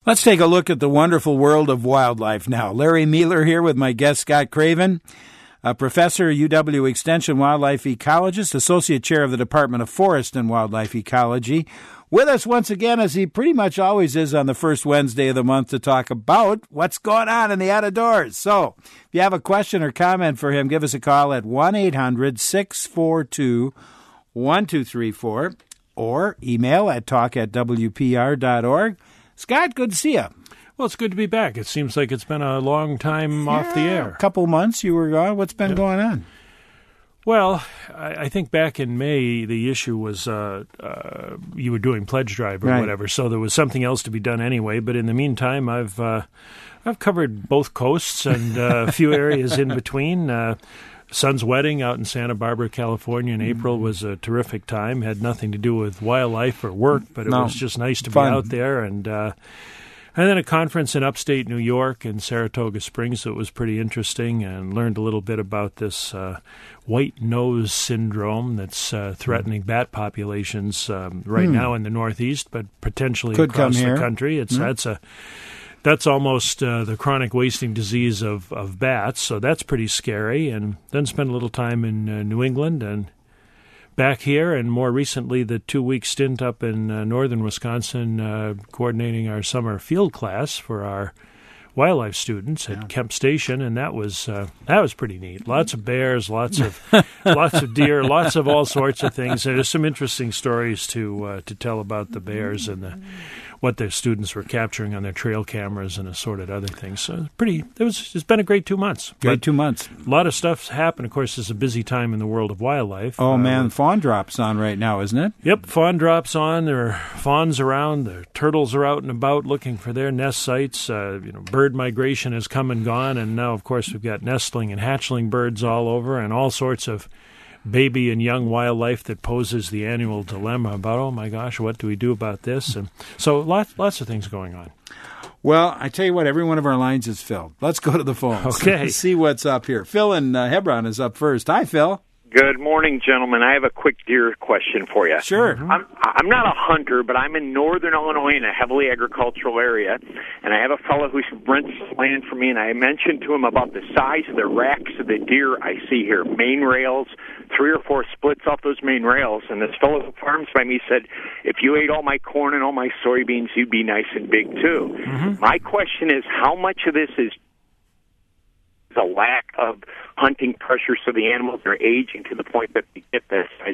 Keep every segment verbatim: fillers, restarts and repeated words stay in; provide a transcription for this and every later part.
Let's take a look at the wonderful world of wildlife now. Larry Mealer here with my guest, Scott Craven, a professor, U W Extension wildlife ecologist, associate chair of the Department of Forest and Wildlife Ecology, with us once again, as he pretty much always is on the first Wednesday of the month, to talk about what's going on in the outdoors. So if you have a question or comment for him, give us a call at one eight hundred six four two one two three four or email at talk at w p r dot org. Scott, good to see you. Well, it's good to be back. It seems like it's been a long time yeah, off the air. A couple months you were gone. What's been yeah. going on? Well, I, I think back in May, the issue was uh, uh, you were doing pledge drive or right. whatever, so there was something else to be done anyway. But in the meantime, I've uh, I've covered both coasts and uh, a few areas in between. Uh, son's wedding out in Santa Barbara, California in April was a terrific time. Had nothing to do with wildlife or work, but it no. was just nice to Fun. be out there. And uh, and then a conference in upstate New York in Saratoga Springs that was pretty interesting, and learned a little bit about this uh, white nose syndrome that's uh, threatening bat populations um, right hmm. now in the Northeast, but potentially Could across come the here. country. It's hmm. that's a That's almost uh, the chronic wasting disease of, of bats, so that's pretty scary. And then spent a little time in uh, New England and back here, and more recently the two-week stint up in uh, northern Wisconsin uh, coordinating our summer field class for our wildlife students at yeah. Kemp Station, and that was uh, that was pretty neat. Lots of bears, lots of lots of deer, lots of all sorts of things. There's some interesting stories to uh, to tell about the bears and the what their students were capturing on their trail cameras and assorted other things. So pretty, it was, it's been a great two months. Great but two months. A lot of stuff's happened. Of course, it's a busy time in the world of wildlife. Oh, uh, man, fawn drop's on right now, isn't it? Yep, fawn drops on. There are fawns around. The turtles are out and about looking for their nest sites. Uh, you know, bird migration has come and gone, and now, of course, we've got nestling and hatchling birds all over, and all sorts of baby and young wildlife that poses the annual dilemma about, oh my gosh, what do we do about this? And so lots lots of things going on. Well, I tell you what, every one of our lines is filled. Let's go to the phones. Okay. See what's up here. Phil in uh, Hebron is up first. Hi, Phil. Good morning, gentlemen. I have a quick deer question for you. Sure. Mm-hmm. I'm, I'm not a hunter, but I'm in northern Illinois in a heavily agricultural area, and I have a fellow who rents land for me, and I mentioned to him about the size of the racks of the deer I see here, main rails, three or four splits off those main rails, and this fellow who farms by me said, if you ate all my corn and all my soybeans, you'd be nice and big too. Mm-hmm. My question is, how much of this is the lack of hunting pressure, so the animals are aging to the point that they get that size?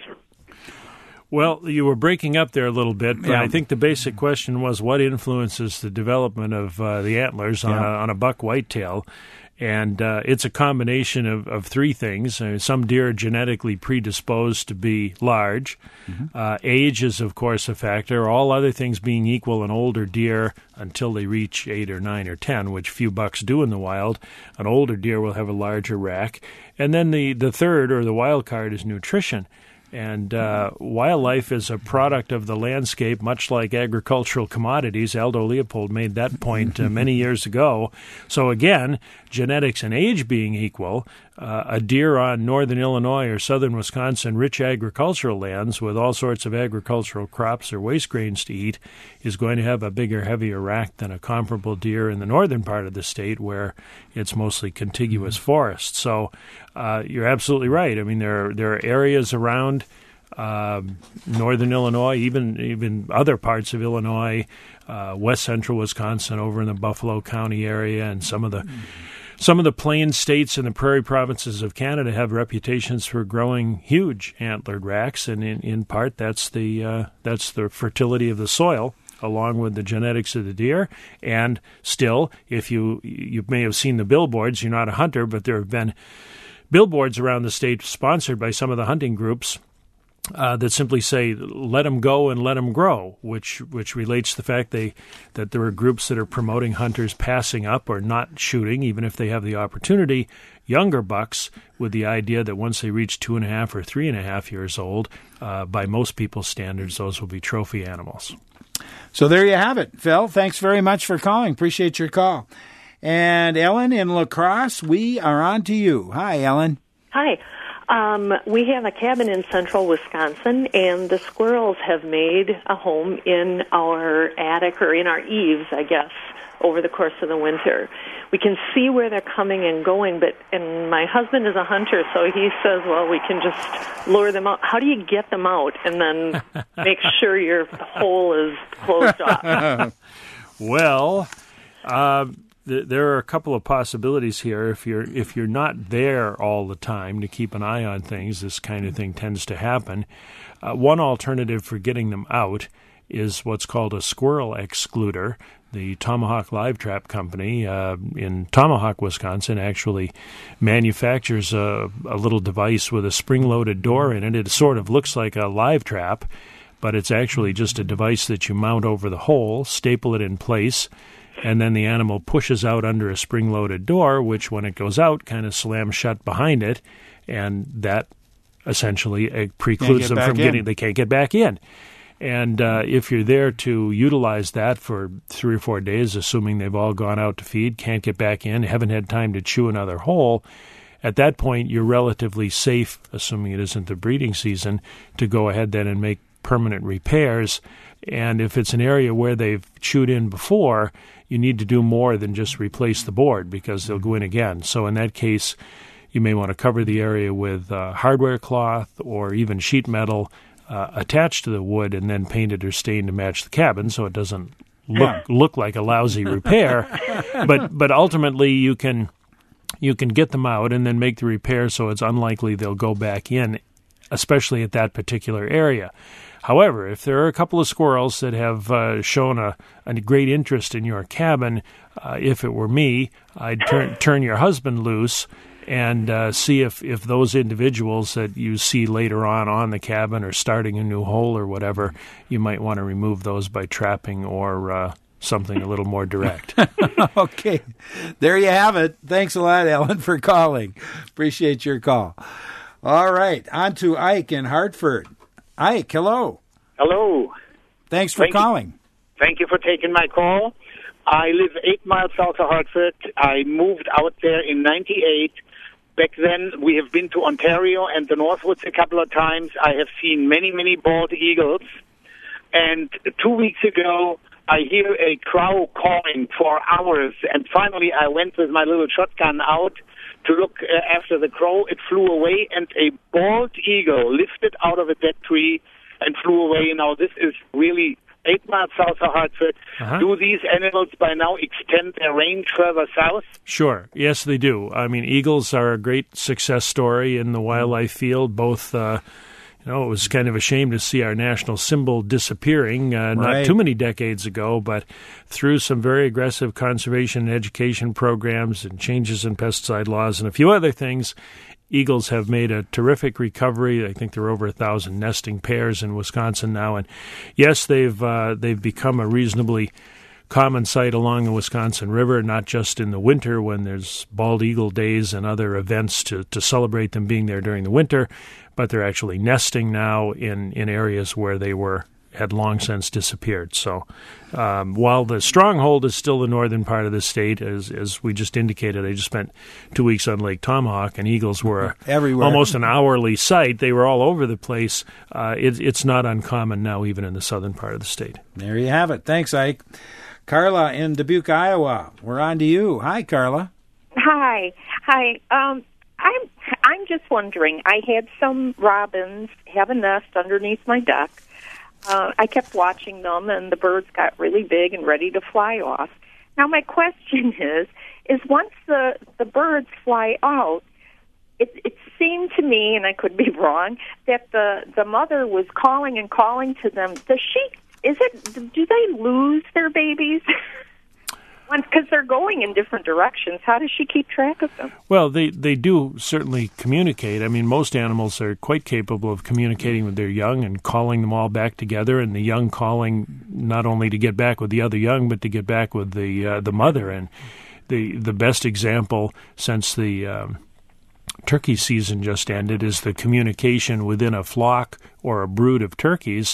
Well, you were breaking up there a little bit, but yeah. I think the basic question was what influences the development of uh, the antlers on, yeah. a, on a buck whitetail. And uh, it's a combination of, of three things. Uh, some deer are genetically predisposed to be large. Mm-hmm. Uh, age is, of course, a factor. All other things being equal, an older deer, until they reach eight or nine or ten, which few bucks do in the wild, an older deer will have a larger rack. And then the, the third, or the wild card, is nutrition. And uh, wildlife is a product of the landscape, much like agricultural commodities. Aldo Leopold made that point uh, many years ago. So again, genetics and age being equal, uh, a deer on northern Illinois or southern Wisconsin, rich agricultural lands with all sorts of agricultural crops or waste grains to eat, is going to have a bigger, heavier rack than a comparable deer in the northern part of the state where it's mostly contiguous forest. So uh, you're absolutely right. I mean, there are, there are areas around Um, northern Illinois, even even other parts of Illinois, uh, west central Wisconsin, over in the Buffalo County area, and some of the some of the plain states and the prairie provinces of Canada have reputations for growing huge antlered racks, and in, in part that's the uh, that's the fertility of the soil, along with the genetics of the deer. And still, if you you may have seen the billboards, you're not a hunter, but there have been billboards around the state sponsored by some of the hunting groups Uh, that simply say, let them go and let them grow, which which relates to the fact they that there are groups that are promoting hunters passing up or not shooting, even if they have the opportunity, younger bucks, with the idea that once they reach two and a half or three and a half years old, uh, by most people's standards, those will be trophy animals. So there you have it, Phil. Thanks very much for calling. Appreciate your call. And Ellen in La Crosse, we are on to you. Hi, Ellen. Hi. Um, we have a cabin in central Wisconsin, and the squirrels have made a home in our attic, or in our eaves, I guess, over the course of the winter. We can see where they're coming and going, but and my husband is a hunter, so he says, well, we can just lure them out. How do you get them out and then make sure your hole is closed off? Well, uh, th- there are a couple of possibilities here. If you're if you're not there all the time to keep an eye on things, this kind of thing tends to happen. Uh, one alternative for getting them out is what's called a squirrel excluder. The Tomahawk Live Trap Company uh, in Tomahawk, Wisconsin, actually manufactures a, a little device with a spring-loaded door in it. It sort of looks like a live trap, but it's actually just a device that you mount over the hole, staple it in place, and then the animal pushes out under a spring-loaded door, which, when it goes out, kind of slams shut behind it, and that essentially uh, precludes them from getting – they can't get back in. And uh, if you're there to utilize that for three or four days, assuming they've all gone out to feed, can't get back in, haven't had time to chew another hole, at that point you're relatively safe, assuming it isn't the breeding season, to go ahead then and make permanent repairs. And if it's an area where they've chewed in before, you need to do more than just replace the board because they'll go in again. So in that case, you may want to cover the area with uh, hardware cloth or even sheet metal, Uh, attached to the wood and then painted or stained to match the cabin so it doesn't look look like a lousy repair. But but ultimately you can you can get them out and then make the repair so it's unlikely they'll go back in, especially at that particular area. However, if there are a couple of squirrels that have uh, shown a, a great interest in your cabin, uh, if it were me, I'd turn turn your husband loose and uh, see if, if those individuals that you see later on on the cabin or starting a new hole or whatever, you might want to remove those by trapping or uh, something a little more direct. Okay. There you have it. Thanks a lot, Ellen, for calling. Appreciate your call. All right. On to Ike in Hartford. Ike, hello. Hello. Thanks for Thank calling. You. Thank you for taking my call. I live eight miles south of Hartford. I moved out there in ninety-eight. Back then, we have been to Ontario and the Northwoods a couple of times. I have seen many, many bald eagles. And two weeks ago, I hear a crow calling for hours. And finally, I went with my little shotgun out to look uh, after the crow. It flew away, and a bald eagle lifted out of a dead tree and flew away. Now, this is really eight miles south of Hartford. Uh-huh. Do these animals by now extend their range further south? Sure. Yes, they do. I mean, eagles are a great success story in the wildlife field. Both, uh, you know, it was kind of a shame to see our national symbol disappearing uh, right. not too many decades ago, but through some very aggressive conservation and education programs and changes in pesticide laws and a few other things, eagles have made a terrific recovery. I think there are over a thousand nesting pairs in Wisconsin now, and yes, they've uh, they've become a reasonably common sight along the Wisconsin River, not just in the winter when there's bald eagle days and other events to, to celebrate them being there during the winter, but they're actually nesting now in, in areas where they were had long since disappeared. So um, while the stronghold is still the northern part of the state, as as we just indicated, I just spent two weeks on Lake Tomahawk, and eagles were everywhere, almost an hourly sight. They were all over the place. Uh, it, it's not uncommon now, even in the southern part of the state. There you have it. Thanks, Ike. Carla in Dubuque, Iowa. We're on to you. Hi, Carla. Hi. Hi. Um, I'm I'm just wondering, I had some robins have a nest underneath my deck. Uh, I kept watching them, and the birds got really big and ready to fly off. Now, my question is, is once the, the birds fly out, it, it seemed to me, and I could be wrong, that the, the mother was calling and calling to them. Does she, is it, do they lose their babies? Because they're going in different directions. How does she keep track of them? Well, they, they do certainly communicate. I mean, most animals are quite capable of communicating with their young and calling them all back together, and the young calling not only to get back with the other young, but to get back with the uh, the mother. And the the best example since the um, turkey season just ended is the communication within a flock or a brood of turkeys.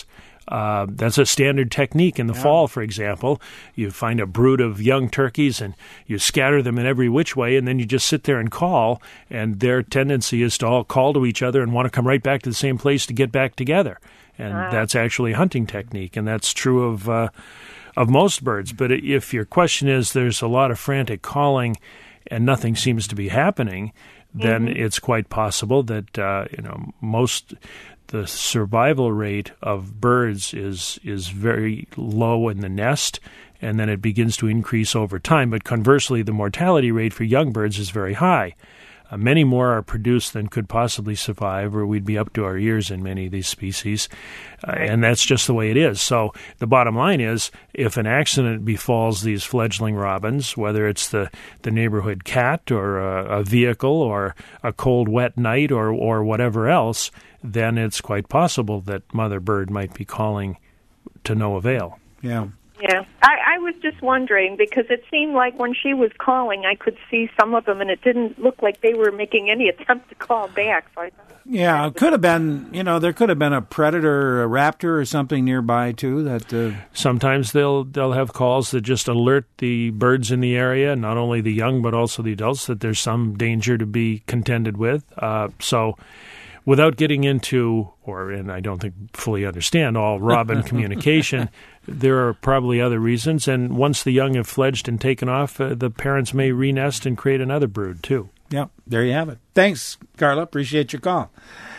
Uh, that's a standard technique in the yeah. fall, for example. You find a brood of young turkeys and you scatter them in every which way, and then you just sit there and call, and their tendency is to all call to each other and want to come right back to the same place to get back together. And wow. that's actually a hunting technique, and that's true of uh, of most birds. But if your question is there's a lot of frantic calling and nothing seems to be happening, then mm-hmm. it's quite possible that uh, you know most the survival rate of birds is is very low in the nest, and then it begins to increase over time. But conversely, the mortality rate for young birds is very high. Uh, many more are produced than could possibly survive, or we'd be up to our ears in many of these species, uh, and that's just the way it is. So the bottom line is, if an accident befalls these fledgling robins, whether it's the, the neighborhood cat or a, a vehicle or a cold, wet night or, or whatever else, then it's quite possible that mother bird might be calling to no avail. Yeah. Yeah, I, I was just wondering because it seemed like when she was calling, I could see some of them, and it didn't look like they were making any attempt to call back. So I thought, yeah, it could have been, you know, there could have been a predator, a raptor, or something nearby too. That uh... sometimes they'll they'll have calls that just alert the birds in the area, not only the young but also the adults, that there's some danger to be contended with. Uh, so. Without getting into, or and I don't think fully understand all robin communication, there are probably other reasons. And once the young have fledged and taken off, uh, the parents may re-nest and create another brood too. Yeah, there you have it. Thanks, Carla. Appreciate your call.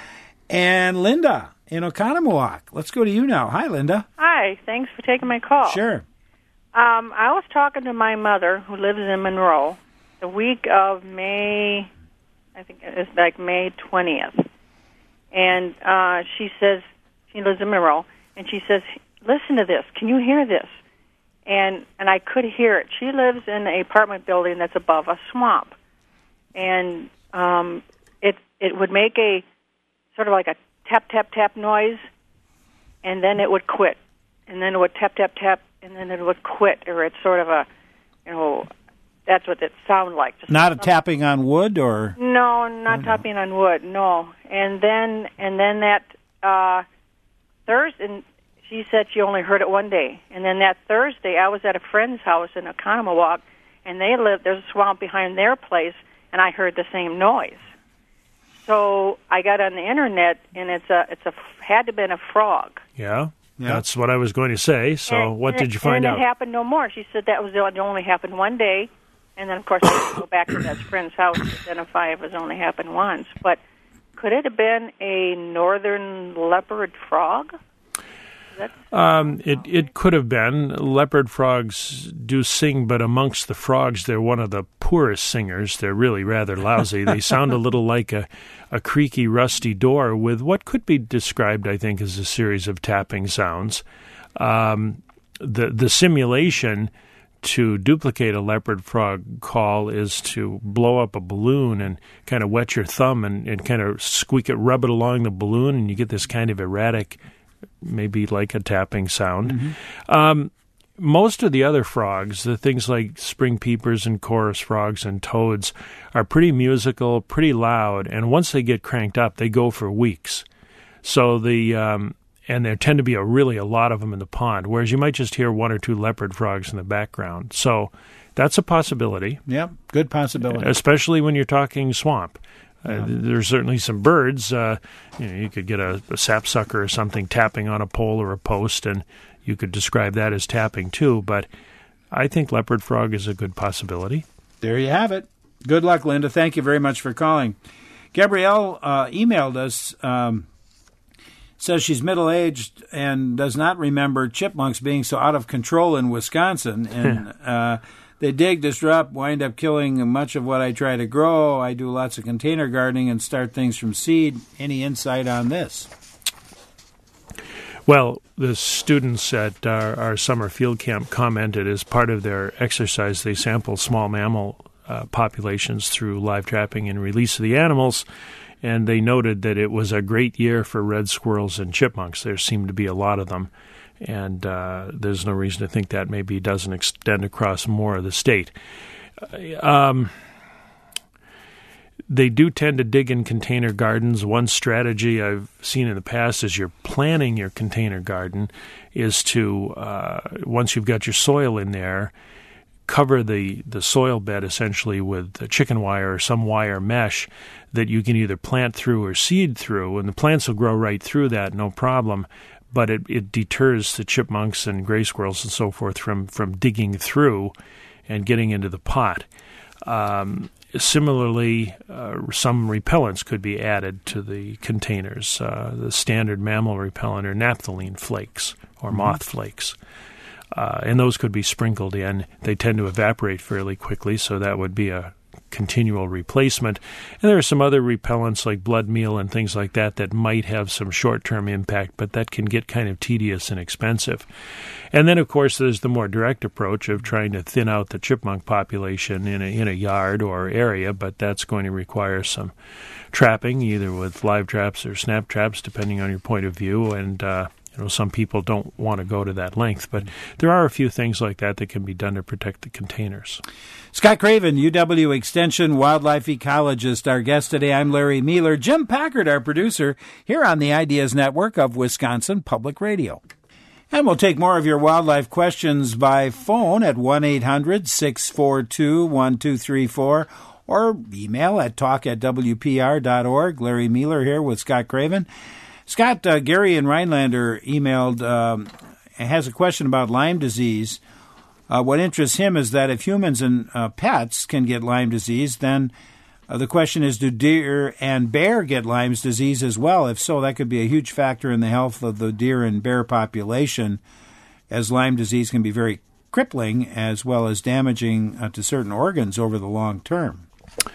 And Linda in Oconomowoc. Let's go to you now. Hi, Linda. Hi. Thanks for taking my call. Sure. Um, I was talking to my mother, who lives in Monroe, the week of May, I think it's like May twentieth. And uh, she says, she lives in Monroe, and she says, listen to this. Can you hear this? And and I could hear it. She lives in an apartment building that's above a swamp. And um, it it would make a sort of like a tap, tap, tap noise, and then it would quit. And then it would tap, tap, tap, and then it would quit. Or it's sort of a, you know, that's what it sounded like. Just not a tapping on wood, or no, not oh, no. tapping on wood. No, and then and then that uh, Thursday, and she said she only heard it one day. And then that Thursday, I was at a friend's house in Oconomowoc, and they live. There's a swamp behind their place, and I heard the same noise. So I got on the internet, and it's a it's a had to have been a frog. Yeah. Yeah. That's what I was going to say. So and, what and did you it, find and out? And it happened no more. She said that was it only happened one day. And then, of course, I had to go back to that friend's house to identify if it only happened once. But could it have been a northern leopard frog? Um, it it could have been. Leopard frogs do sing, but amongst the frogs, they're one of the poorest singers. They're really rather lousy. They sound a little like a, a creaky, rusty door with what could be described, I think, as a series of tapping sounds. Um, the the simulation to duplicate a leopard frog call is to blow up a balloon and kind of wet your thumb and, and kind of squeak it, rub it along the balloon, and you get this kind of erratic, maybe like a tapping sound. Mm-hmm. Um, most of the other frogs, the things like spring peepers and chorus frogs and toads, are pretty musical, pretty loud, and once they get cranked up, they go for weeks. So the um, and there tend to be a really a lot of them in the pond, whereas you might just hear one or two leopard frogs in the background. So that's a possibility. Yep, good possibility. Especially when you're talking swamp. Uh, there's certainly some birds. Uh, you know, you could get a, a sapsucker or something tapping on a pole or a post, and you could describe that as tapping too. But I think leopard frog is a good possibility. There you have it. Good luck, Linda. Thank you very much for calling. Gabrielle uh, emailed us, um, says she's middle-aged and does not remember chipmunks being so out of control in Wisconsin. And uh, they dig, disrupt, wind up killing much of what I try to grow. I do lots of container gardening and start things from seed. Any insight on this? Well, the students at our, our summer field camp commented as part of their exercise, they sample small mammal uh, populations through live trapping and release of the animals, and they noted that it was a great year for red squirrels and chipmunks. There seemed to be a lot of them, and uh, there's no reason to think that maybe doesn't extend across more of the state. Um, they do tend to dig in container gardens. One strategy I've seen in the past as you're planning your container garden is to, uh, once you've got your soil in there, cover the, the soil bed essentially with chicken wire or some wire mesh that you can either plant through or seed through, and the plants will grow right through that, no problem. But it, it deters the chipmunks and gray squirrels and so forth from, from digging through and getting into the pot. Um, similarly, uh, some repellents could be added to the containers. Uh, the standard mammal repellent are naphthalene flakes or mm-hmm. moth flakes. Uh, and those could be sprinkled in. They tend to evaporate fairly quickly, so that would be a continual replacement. And there are some other repellents like blood meal and things like that that might have some short-term impact, but that can get kind of tedious and expensive. And then, of course, there's the more direct approach of trying to thin out the chipmunk population in a, in a yard or area, but that's going to require some trapping, either with live traps or snap traps, depending on your point of view, and uh, You know, some people don't want to go to that length, but there are a few things like that that can be done to protect the containers. Scott Craven, U W Extension wildlife ecologist, our guest today. I'm Larry Mealer. Jim Packard, our producer, here on the Ideas Network of Wisconsin Public Radio. And we'll take more of your wildlife questions by phone at one eight hundred six four two one two three four or email at talk at w p r dot org. Larry Mealer here with Scott Craven. Scott, uh, Gary in Rhinelander emailed, um, has a question about Lyme disease. Uh, what interests him is that if humans and uh, pets can get Lyme disease, then uh, the question is, do deer and bear get Lyme disease as well? If so, that could be a huge factor in the health of the deer and bear population, as Lyme disease can be very crippling as well as damaging uh, to certain organs over the long term.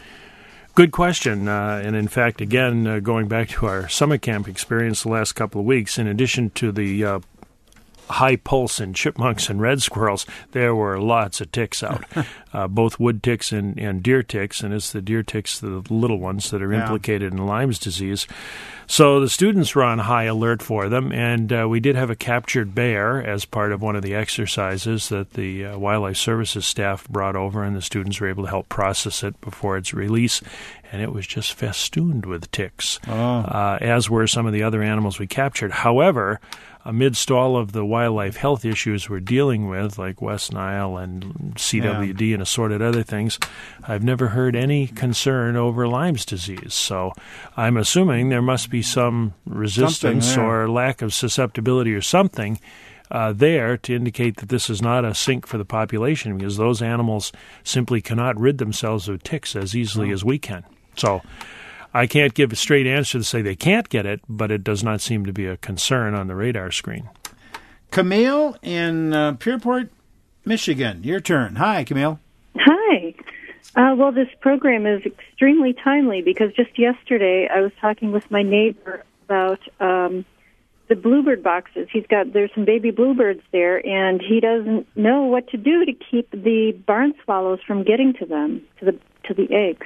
Good question. Uh, and in fact, again, uh, going back to our summer camp experience the last couple of weeks, in addition to the uh, high pulse in chipmunks and red squirrels, there were lots of ticks out, uh, both wood ticks and, and deer ticks. And it's the deer ticks, the little ones, that are yeah. implicated in Lyme's disease. So the students were on high alert for them, and uh, we did have a captured bear as part of one of the exercises that the uh, Wildlife Services staff brought over, and the students were able to help process it before its release, and it was just festooned with ticks, oh. uh, as were some of the other animals we captured. However, amidst all of the wildlife health issues we're dealing with, like West Nile and C W D yeah. and assorted other things, I've never heard any concern over Lyme's disease. So I'm assuming there must be some resistance or lack of susceptibility or something uh, there to indicate that this is not a sink for the population, because those animals simply cannot rid themselves of ticks as easily oh. as we can. So I can't give a straight answer to say they can't get it, but it does not seem to be a concern on the radar screen. Camille in uh, Pierpont, Michigan. Your turn. Hi, Camille. Hi. Uh, well, this program is extremely timely because just yesterday I was talking with my neighbor about um, the bluebird boxes. He's got, there's some baby bluebirds there, and he doesn't know what to do to keep the barn swallows from getting to them, to the to the eggs.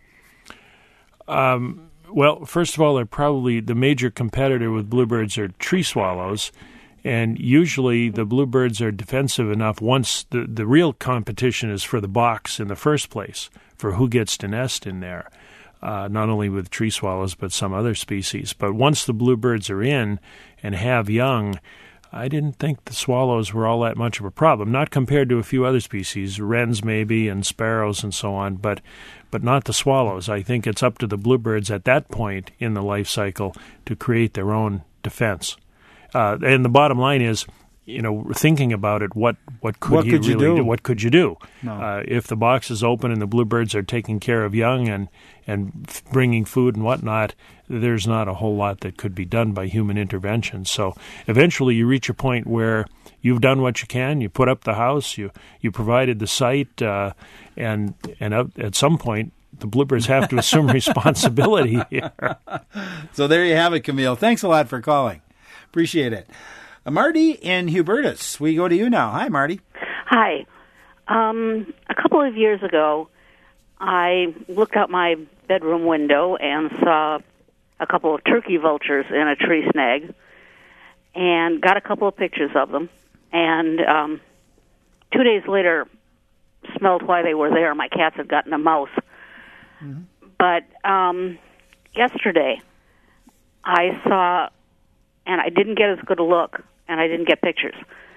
Um, well, first of all, they're probably the major competitor with bluebirds are tree swallows, and usually the bluebirds are defensive enough once the, the real competition is for the box in the first place, for who gets to nest in there, uh, not only with tree swallows but some other species. But once the bluebirds are in and have young, I didn't think the swallows were all that much of a problem, not compared to a few other species, wrens maybe and sparrows and so on, but but not the swallows. I think it's up to the bluebirds at that point in the life cycle to create their own defense. Uh, and the bottom line is, you know, thinking about it, what, what could what you could really you do? do? What could you do? No. Uh, if the box is open and the bluebirds are taking care of young and, and f- bringing food and whatnot, there's not a whole lot that could be done by human intervention. So eventually you reach a point where you've done what you can, you put up the house, you, you provided the site, uh, and, and at some point, the bluebirds have to assume responsibility here. So there you have it, Camille. Thanks a lot for calling. Appreciate it. Uh, Marty in Hubertus, we go to you now. Hi, Marty. Hi. Um, a couple of years ago, I looked out my bedroom window and saw a couple of turkey vultures in a tree snag and got a couple of pictures of them. And um, two days later, smelled why they were there. My cats had gotten a mouse. Mm-hmm. But um, yesterday, I saw, and I didn't get as good a look, and I didn't get pictures,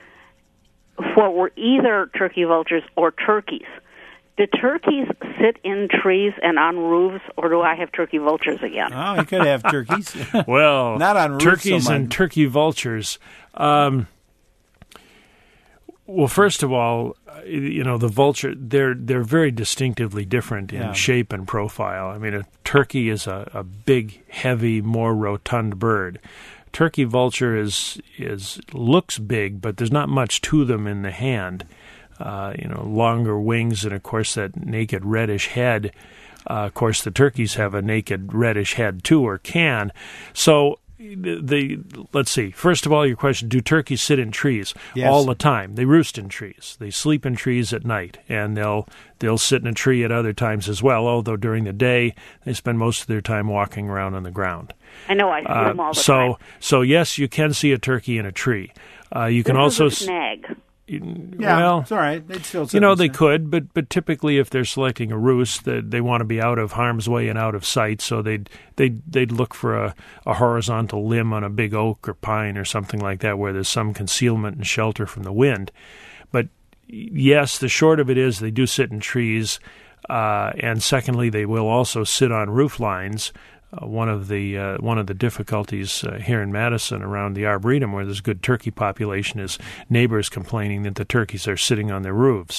for were either turkey vultures or turkeys. Do turkeys sit in trees and on roofs, or do I have turkey vultures again? Oh, you could have turkeys. Well, not on roofs turkeys so and turkey vultures. Um, well, first of all, you know, the vulture, they're they're very distinctively different in Yeah. shape and profile. I mean, a turkey is a, a big, heavy, more rotund bird. Turkey vulture is is looks big, but there's not much to them in the hand. Uh, you know, longer wings and, of course, that naked reddish head. Uh, of course, the turkeys have a naked reddish head, too, or can. So, the, the let's see. First of all, your question, do turkeys sit in trees? Yes. All the time. They roost in trees. They sleep in trees at night, and they'll they'll sit in a tree at other times as well, although during the day, they spend most of their time walking around on the ground. I know, I see Uh, them all the so, time. So, yes, you can see a turkey in a tree. Uh, you can This also... is a snag. Yeah, well, it's all right. They'd still sit you know, in they the- could, but but typically, if they're selecting a roost, they, they want to be out of harm's way and out of sight. So they'd they'd they'd look for a, a horizontal limb on a big oak or pine or something like that, where there's some concealment and shelter from the wind. But yes, the short of it is they do sit in trees, uh, and secondly, they will also sit on roof lines. Uh, one of the uh, one of the difficulties uh, here in Madison around the Arboretum, where there's a good turkey population, is neighbors complaining that the turkeys are sitting on their roofs.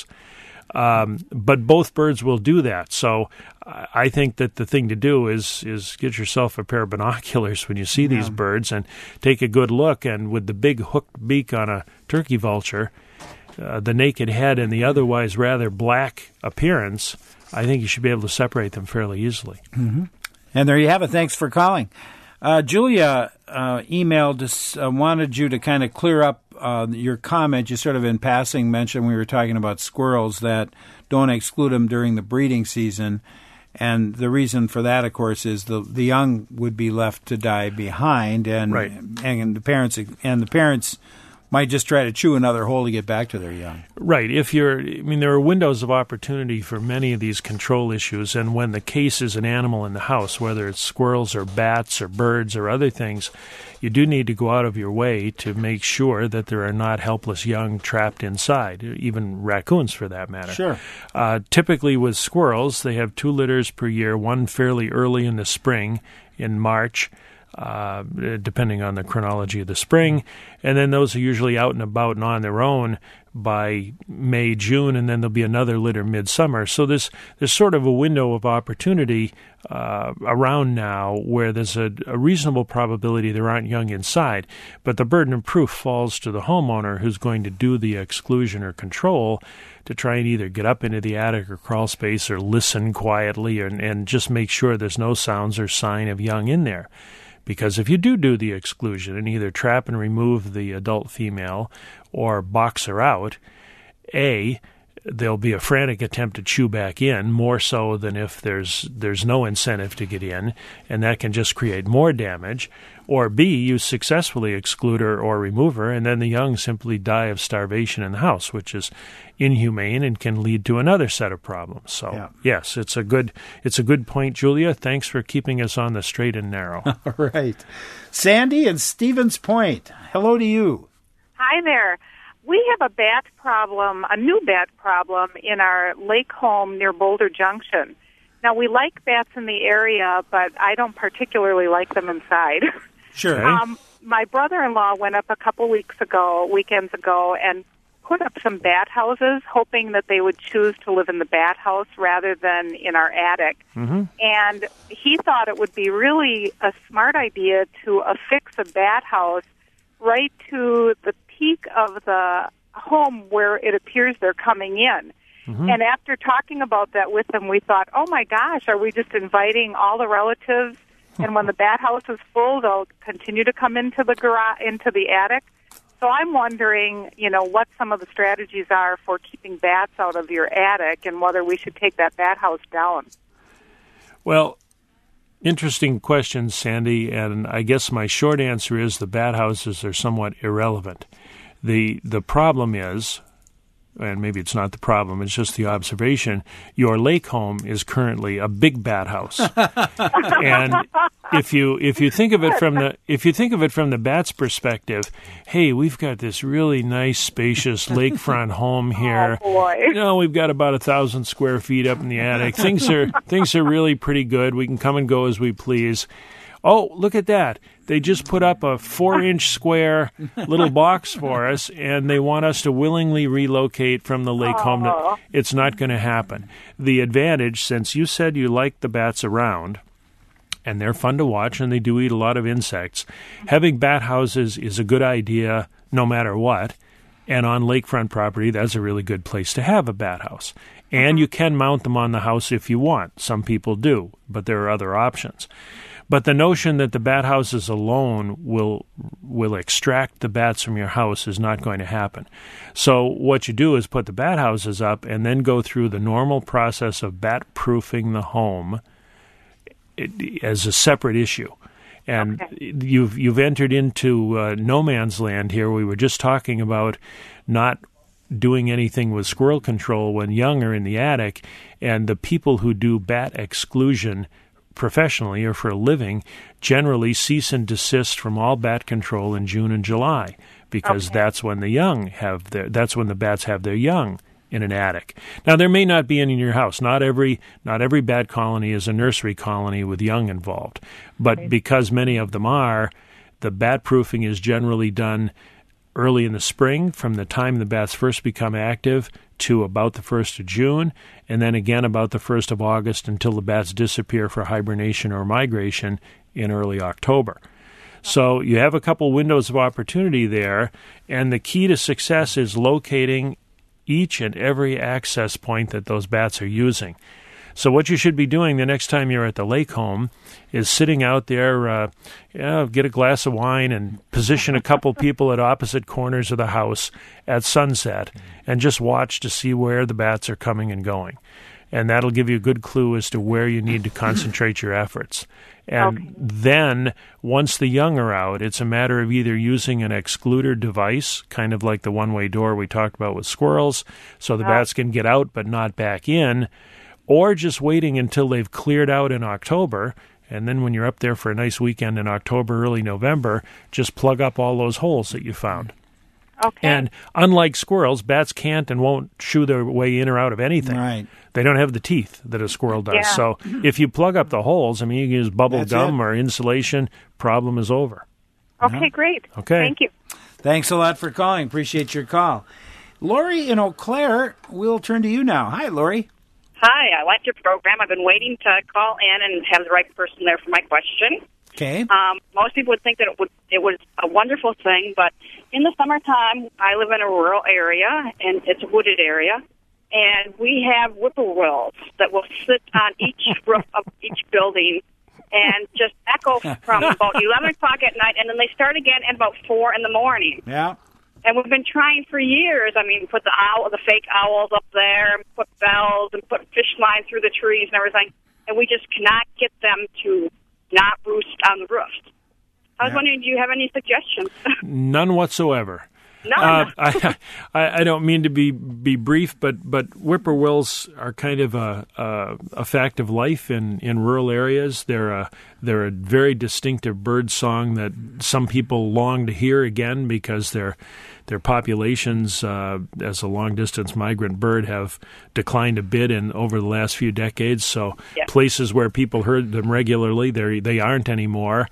Um, but both birds will do that. So I I think that the thing to do is is get yourself a pair of binoculars when you see these birds and take a good look. And with the big hooked beak on a turkey vulture, uh, the naked head, and the otherwise rather black appearance, I think you should be able to separate them fairly easily. Mm-hmm. And there you have it. Thanks for calling. Uh, Julia uh, emailed us, uh, wanted you to kind of clear up uh, your comment. You sort of in passing mentioned we were talking about squirrels that don't exclude them during the breeding season. And the reason for that, of course, is the the young would be left to die behind, and Right. and the parents and the parents might just try to chew another hole to get back to their young. Right. If you're, I mean, there are windows of opportunity for many of these control issues, and when the case is an animal in the house, whether it's squirrels or bats or birds or other things, you do need to go out of your way to make sure that there are not helpless young trapped inside, even raccoons for that matter. Sure. Uh, typically with squirrels, they have two litters per year, one fairly early in the spring in March, Uh, depending on the chronology of the spring, and then those are usually out and about and on their own by May, June, and then there'll be another litter midsummer. So there's there's sort of a window of opportunity uh, around now where there's a, a reasonable probability there aren't young inside, but the burden of proof falls to the homeowner who's going to do the exclusion or control to try and either get up into the attic or crawl space or listen quietly and, and just make sure there's no sounds or sign of young in there. Because if you do do the exclusion and either trap and remove the adult female or box her out, A, there'll be a frantic attempt to chew back in, more so than if there's there's no incentive to get in, and that can just create more damage. Or B, you successfully exclude her or remove her, and then the young simply die of starvation in the house, which is inhumane and can lead to another set of problems. So, Yeah. yes, it's a good it's a good point, Julia. Thanks for keeping us on the straight and narrow. All right. Sandy and Stevens Point, hello to you. Hi there. We have a bat problem, a new bat problem in our lake home near Boulder Junction. Now, we like bats in the area, but I don't particularly like them inside. Sure. Um, my brother-in-law went up a couple weeks ago, weekends ago, and put up some bat houses, hoping that they would choose to live in the bat house rather than in our attic. Mm-hmm. And he thought it would be really a smart idea to affix a bat house right to the peak of the home where it appears they're coming in. Mm-hmm. And after talking about that with them, we thought, oh, my gosh, are we just inviting all the relatives? And when the bat house is full, they'll continue to come into the garage, into the attic. So I'm wondering, you know, what some of the strategies are for keeping bats out of your attic and whether we should take that bat house down. Well, interesting question, Sandy, and I guess my short answer is the bat houses are somewhat irrelevant. The the problem is and maybe it's not the problem, it's just the observation, your lake home is currently a big bat house. And if you if you think of it from the if you think of it from the bat's perspective, hey, we've got this really nice, spacious lakefront home here. Oh, boy. You know, we've got about a thousand square feet up in the attic. Things are things are really pretty good. We can come and go as we please. Oh, look at that. They just put up a four-inch square little box for us, and they want us to willingly relocate from the lake home. To, it's not going to happen. The advantage, since you said you like the bats around, and they're fun to watch, and they do eat a lot of insects, having bat houses is a good idea no matter what. And on lakefront property, that's a really good place to have a bat house. And you can mount them on the house if you want. Some people do, but there are other options. But the notion that the bat houses alone will will extract the bats from your house is not going to happen. So what you do is put the bat houses up and then go through the normal process of bat-proofing the home as a separate issue. And okay. you've you've entered into uh, no man's land here. We were just talking about not doing anything with squirrel control when young are in the attic, and the people who do bat exclusion professionally or for a living generally cease and desist from all bat control in June and July, because okay. that's when the young have their that's when the bats have their young in an attic. Now, there may not be any in your house. Not every not every bat colony is a nursery colony with young involved. But okay. because many of them are, the bat proofing is generally done early in the spring, from the time the bats first become active to about the first of June, and then again about the first of August until the bats disappear for hibernation or migration in early October. So you have a couple windows of opportunity there, and the key to success is locating each and every access point that those bats are using. So what you should be doing the next time you're at the lake home is sitting out there, uh, you know, get a glass of wine and position a couple people at opposite corners of the house at sunset and just watch to see where the bats are coming and going. And that'll give you a good clue as to where you need to concentrate your efforts. And okay. then, once the young are out, it's a matter of either using an excluder device, kind of like the one-way door we talked about with squirrels, so the oh. bats can get out but not back in, or just waiting until they've cleared out in October, and then when you're up there for a nice weekend in October, early November, just plug up all those holes that you found. Okay. And unlike squirrels, bats can't and won't shoo their way in or out of anything. Right. They don't have the teeth that a squirrel does. Yeah. So if you plug up the holes, I mean, you can use bubble That's gum it. or insulation, problem is over. Okay, Uh-huh. great. Okay. Thank you. Thanks a lot for calling. Appreciate your call. Lori in Eau Claire, we'll turn to you now. Hi, Lori. Hi, I like your program. I've been waiting to call in and have the right person there for my question. Okay. Um, most people would think that it would it was a wonderful thing, but in the summertime, I live in a rural area, and it's a wooded area, and we have whippoorwills that will sit on each roof of each building and just echo from about eleven o'clock at night, and then they start again at about four in the morning. Yeah. And we've been trying for years. I mean, put the owl, the fake owls up there, put bells, and put fish lines through the trees and everything, and we just cannot get them to not roost on the roof. I was Yeah. wondering, do you have any suggestions? None whatsoever. No. Uh, I, I I don't mean to be be brief, but but whippoorwills are kind of a a, a fact of life in, in rural areas. They're a they're a very distinctive bird song that some people long to hear again because their their populations uh, as a long distance migrant bird have declined a bit in over the last few decades. So Yeah. places where people heard them regularly, they they aren't anymore.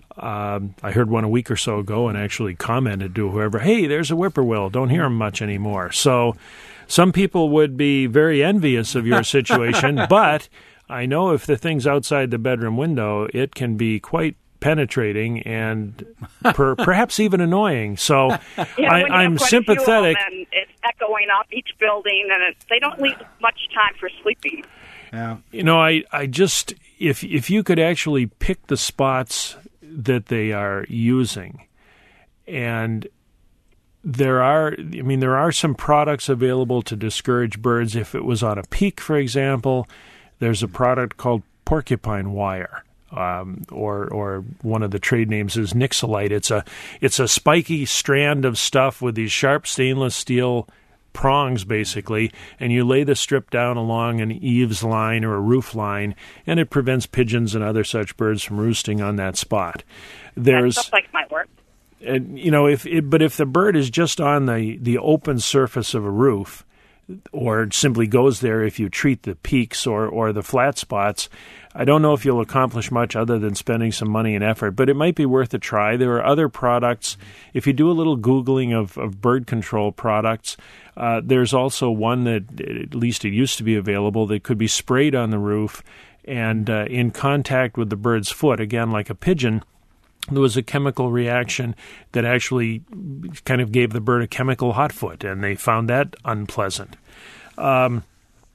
Um, I heard one a week or so ago and actually commented to whoever, hey, there's a whippoorwill. Don't hear them much anymore. So some people would be very envious of your situation, but I know if the thing's outside the bedroom window, it can be quite penetrating and per, perhaps even annoying. So Yeah, I, when you have I'm quite a few of them sympathetic. and it's echoing off each building, and it, they don't leave much time for sleeping. Yeah. You know, I, I just, if if you could actually pick the spots that they are using, and there are, I mean, there are some products available to discourage birds. If it was on a peak, for example, there's a product called porcupine wire, um, or or one of the trade names is Nixolite. It's a it's a spiky strand of stuff with these sharp stainless steel prongs, basically, and you lay the strip down along an eaves line or a roof line, and it prevents pigeons and other such birds from roosting on that spot. There's That stuff like might work. And, you know, if it, but if the bird is just on the, the open surface of a roof, or simply goes there if you treat the peaks or, or the flat spots, I don't know if you'll accomplish much other than spending some money and effort, but it might be worth a try. There are other products. If you do a little Googling of, of bird control products, uh, there's also one that, at least it used to be available, that could be sprayed on the roof and uh, in contact with the bird's foot, again, like a pigeon. There was a chemical reaction that actually kind of gave the bird a chemical hot foot, and they found that unpleasant. Um,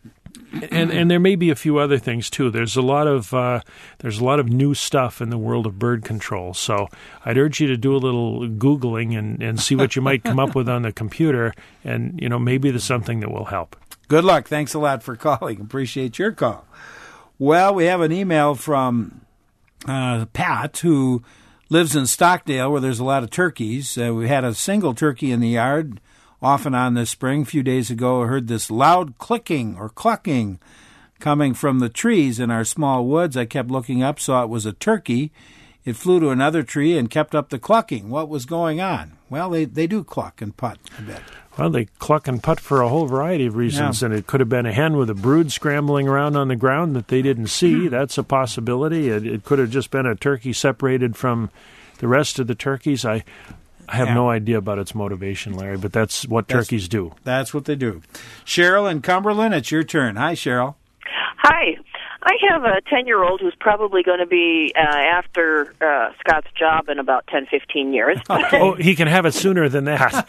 and and there may be a few other things too. There's a lot of uh, there's a lot of new stuff in the world of bird control. So I'd urge you to do a little Googling and, and see what you might come up with on the computer, and you know maybe there's something that will help. Good luck. Thanks a lot for calling. Appreciate your call. Well, we have an email from uh, Pat, who lives in Stockdale, where there's a lot of turkeys. Uh, we had a single turkey in the yard off and on this spring. A few days ago, I heard this loud clicking or clucking coming from the trees in our small woods. I kept looking up, saw it was a turkey. It flew to another tree and kept up the clucking. What was going on? Well, they, they do cluck and putt a bit. Well, they cluck and putt for a whole variety of reasons, yeah. And it could have been a hen with a brood scrambling around on the ground that they didn't see. That's a possibility. It, it could have just been a turkey separated from the rest of the turkeys. I, I have yeah. no idea about its motivation, Larry, but that's what that's, turkeys do. That's what they do. Cheryl in Cumberland, it's your turn. Hi, Cheryl. Hi. I have a ten-year-old who's probably going to be uh, after uh, Scott's job in about ten, fifteen years. Oh, he can have it sooner than that.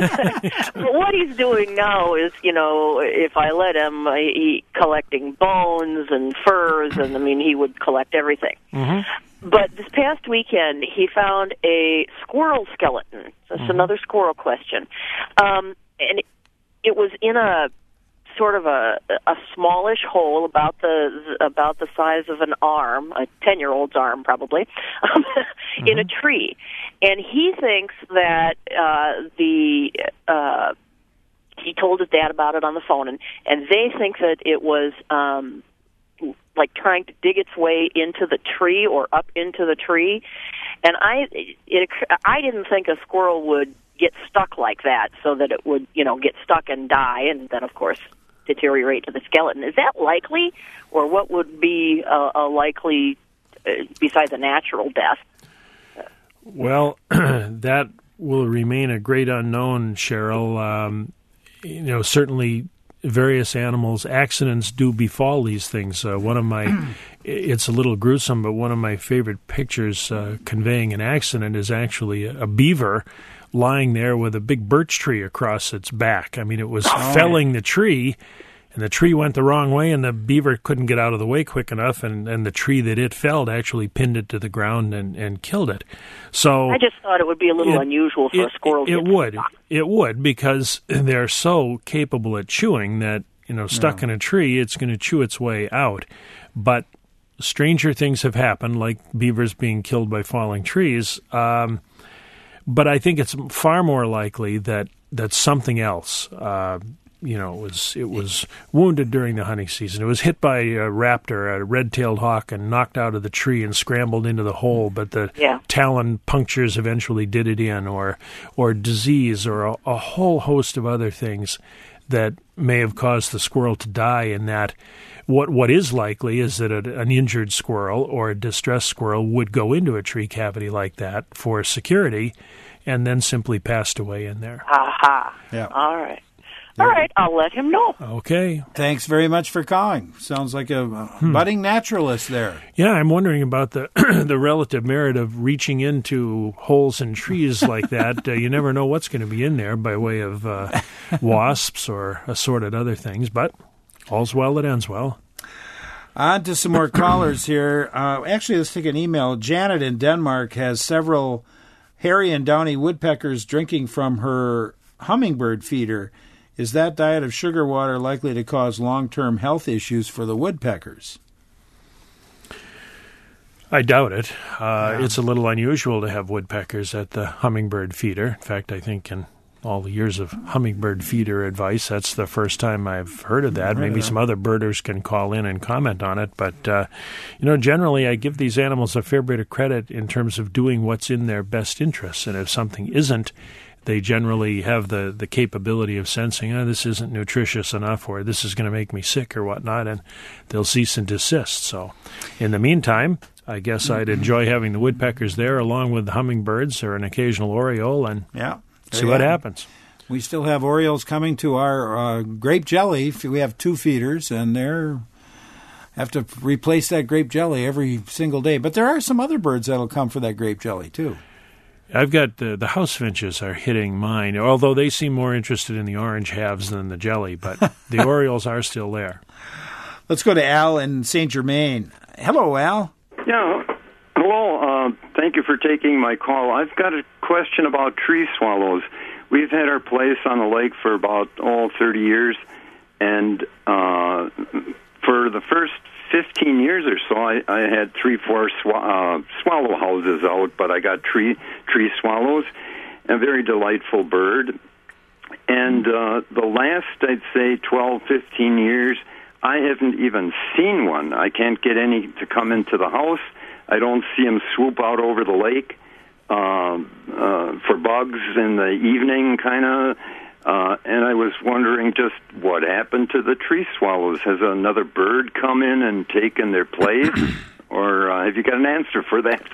What he's doing now is, you know, if I let him, uh, he collecting bones and furs, and, I mean, he would collect everything. Mm-hmm. But this past weekend, he found a squirrel skeleton. That's mm-hmm. another squirrel question. Um, and it, it was in a sort of a a smallish hole about the about the size of an arm, a ten-year-old's arm probably, mm-hmm. in a tree, and he thinks that uh, the uh, he told his dad about it on the phone, and and they think that it was um, like trying to dig its way into the tree or up into the tree, and I it, I didn't think a squirrel would get stuck like that, so that it would you know get stuck and die, and then of course deteriorate to the skeleton. Is that likely, or what would be a, a likely, uh, besides a natural death? Well, that will remain a great unknown, Cheryl. Um, you know, certainly various animals, accidents do befall these things. Uh, one of my, it's a little gruesome, but one of my favorite pictures uh, conveying an accident is actually a, a beaver lying there with a big birch tree across its back. I mean, it was oh, felling the tree, and the tree went the wrong way, and the beaver couldn't get out of the way quick enough, and, and the tree that it felled actually pinned it to the ground and, and killed it. So I just thought it would be a little it, unusual for it, a squirrel to It get would. stuck. It would, because they're so capable at chewing that, you know, stuck no. in a tree, it's going to chew its way out. But stranger things have happened, like beavers being killed by falling trees. Um But I think it's far more likely that, that something else, uh, you know, was it was wounded during the hunting season. It was hit by a raptor, a red-tailed hawk, and knocked out of the tree and scrambled into the hole. But the yeah. talon punctures eventually did it in, or or disease, or a, a whole host of other things that may have caused the squirrel to die. In that, what what is likely is that a, an injured squirrel or a distressed squirrel would go into a tree cavity like that for security, and then simply passed away in there. Aha. Yeah. All right. All right, I'll let him know. Okay. Thanks very much for calling. Sounds like a, a hmm. budding naturalist there. Yeah, I'm wondering about the the relative merit of reaching into holes in trees like that. Uh, you never know what's going to be in there by way of uh, wasps or assorted other things, but all's well that ends well. On to some more callers here. Uh, actually, let's take an email. Janet in Denmark has several hairy and downy woodpeckers drinking from her hummingbird feeder. Is that diet of sugar water likely to cause long-term health issues for the woodpeckers? I doubt it. Uh, yeah. It's a little unusual to have woodpeckers at the hummingbird feeder. In fact, I think in all the years of hummingbird feeder advice, that's the first time I've heard of that. Right. Maybe some other birders can call in and comment on it. But, uh, you know, generally I give these animals a fair bit of credit in terms of doing what's in their best interests. And if something isn't, they generally have the, the capability of sensing, oh, this isn't nutritious enough, or this is going to make me sick or whatnot, and they'll cease and desist. So in the meantime, I guess I'd enjoy having the woodpeckers there along with the hummingbirds or an occasional oriole and yeah. see what happens. We still have orioles coming to our uh, grape jelly. We have two feeders, and they're have to replace that grape jelly every single day. But there are some other birds that'll come for that grape jelly, too. I've got the, the house finches are hitting mine, although they seem more interested in the orange halves than the jelly, but the orioles are still there. Let's go to Al in Saint Germain. Hello, Al. Yeah, hello. Uh, thank you for taking my call. I've got a question about tree swallows. We've had our place on the lake for about, oh, thirty years, and uh, for the first fifteen years or so, I, I had three, four sw- uh, swallow houses out, but I got tree tree swallows, a very delightful bird. And uh, the last, I'd say, twelve, fifteen years, I haven't even seen one. I can't get any to come into the house. I don't see them swoop out over the lake uh, uh, for bugs in the evening, kind of. Uh, and I was wondering just what happened to the tree swallows. Has another bird come in and taken their place? Or uh, have you got an answer for that?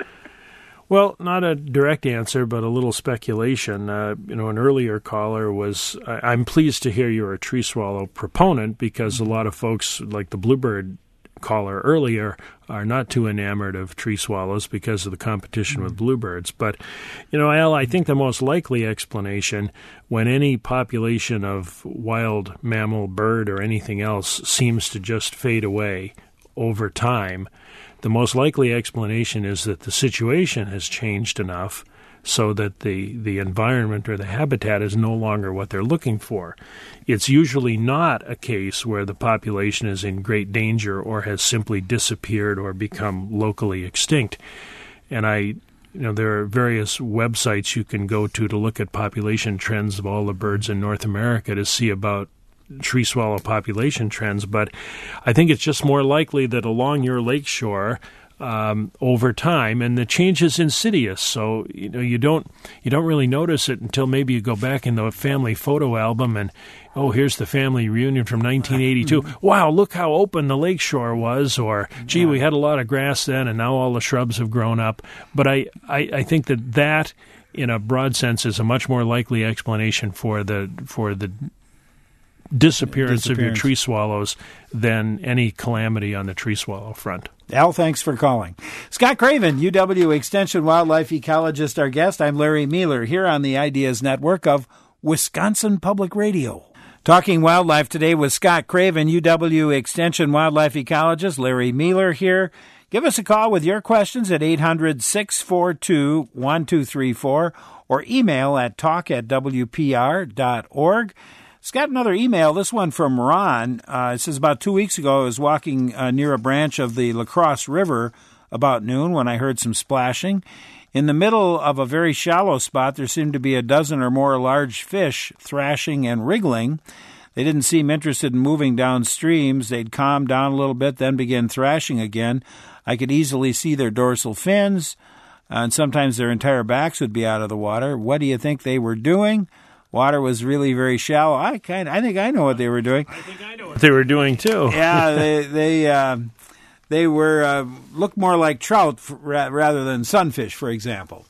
Well, not a direct answer, but a little speculation. Uh, you know, an earlier caller was, I, I'm pleased to hear you're a tree swallow proponent, because a lot of folks, like the bluebird caller earlier, are not too enamored of tree swallows because of the competition with bluebirds. But, you know, Al, I think the most likely explanation, when any population of wild mammal, bird, or anything else seems to just fade away over time, the most likely explanation is that the situation has changed enough so that the, the environment or the habitat is no longer what they're looking for. It's usually not a case where the population is in great danger or has simply disappeared or become locally extinct. And I, you know, there are various websites you can go to to look at population trends of all the birds in North America to see about tree swallow population trends, but I think it's just more likely that along your lakeshore, um, over time, and the change is insidious. So you know you don't you don't really notice it until maybe you go back in the family photo album and, oh, here's the family reunion from nineteen eighty-two. Wow, look how open the lakeshore was, or gee, we had a lot of grass then, and now all the shrubs have grown up. But I, I, I think that that, in a broad sense, is a much more likely explanation for the for the disappearance, disappearance of your tree swallows than any calamity on the tree swallow front. Al, thanks for calling. Scott Craven, U W Extension wildlife ecologist, our guest. I'm Larry Mealer here on the Ideas Network of Wisconsin Public Radio. Talking wildlife today with Scott Craven, U W Extension wildlife ecologist. Larry Mealer here. Give us a call with your questions at eight hundred, six four two, one two three four or email at talk at w p r dot org. It's got another email, this one from Ron. Uh, it says, about two weeks ago, I was walking uh, near a branch of the La Crosse River about noon when I heard some splashing. In the middle of a very shallow spot, there seemed to be a dozen or more large fish thrashing and wriggling. They didn't seem interested in moving downstreams. They'd calm down a little bit, then begin thrashing again. I could easily see their dorsal fins, and sometimes their entire backs would be out of the water. What do you think they were doing? Water was really very shallow. I kind, I think I know what they were doing. I think I know what they were doing too. yeah, they they uh, they were uh, looked more like trout f- rather than sunfish, for example.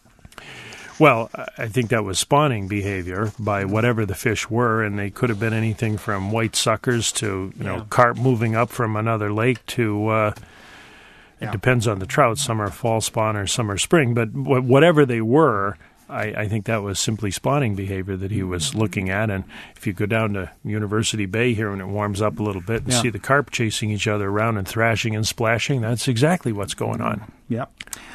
Well, I think that was spawning behavior by whatever the fish were, and they could have been anything from white suckers to you know yeah. carp moving up from another lake to. Uh, it yeah. depends on the trout. Some are fall spawners, some are spring, but whatever they were. I, I think that was simply spawning behavior that he was looking at. And if you go down to University Bay here when it warms up a little bit and yeah. see the carp chasing each other around and thrashing and splashing, that's exactly what's going on. Yep.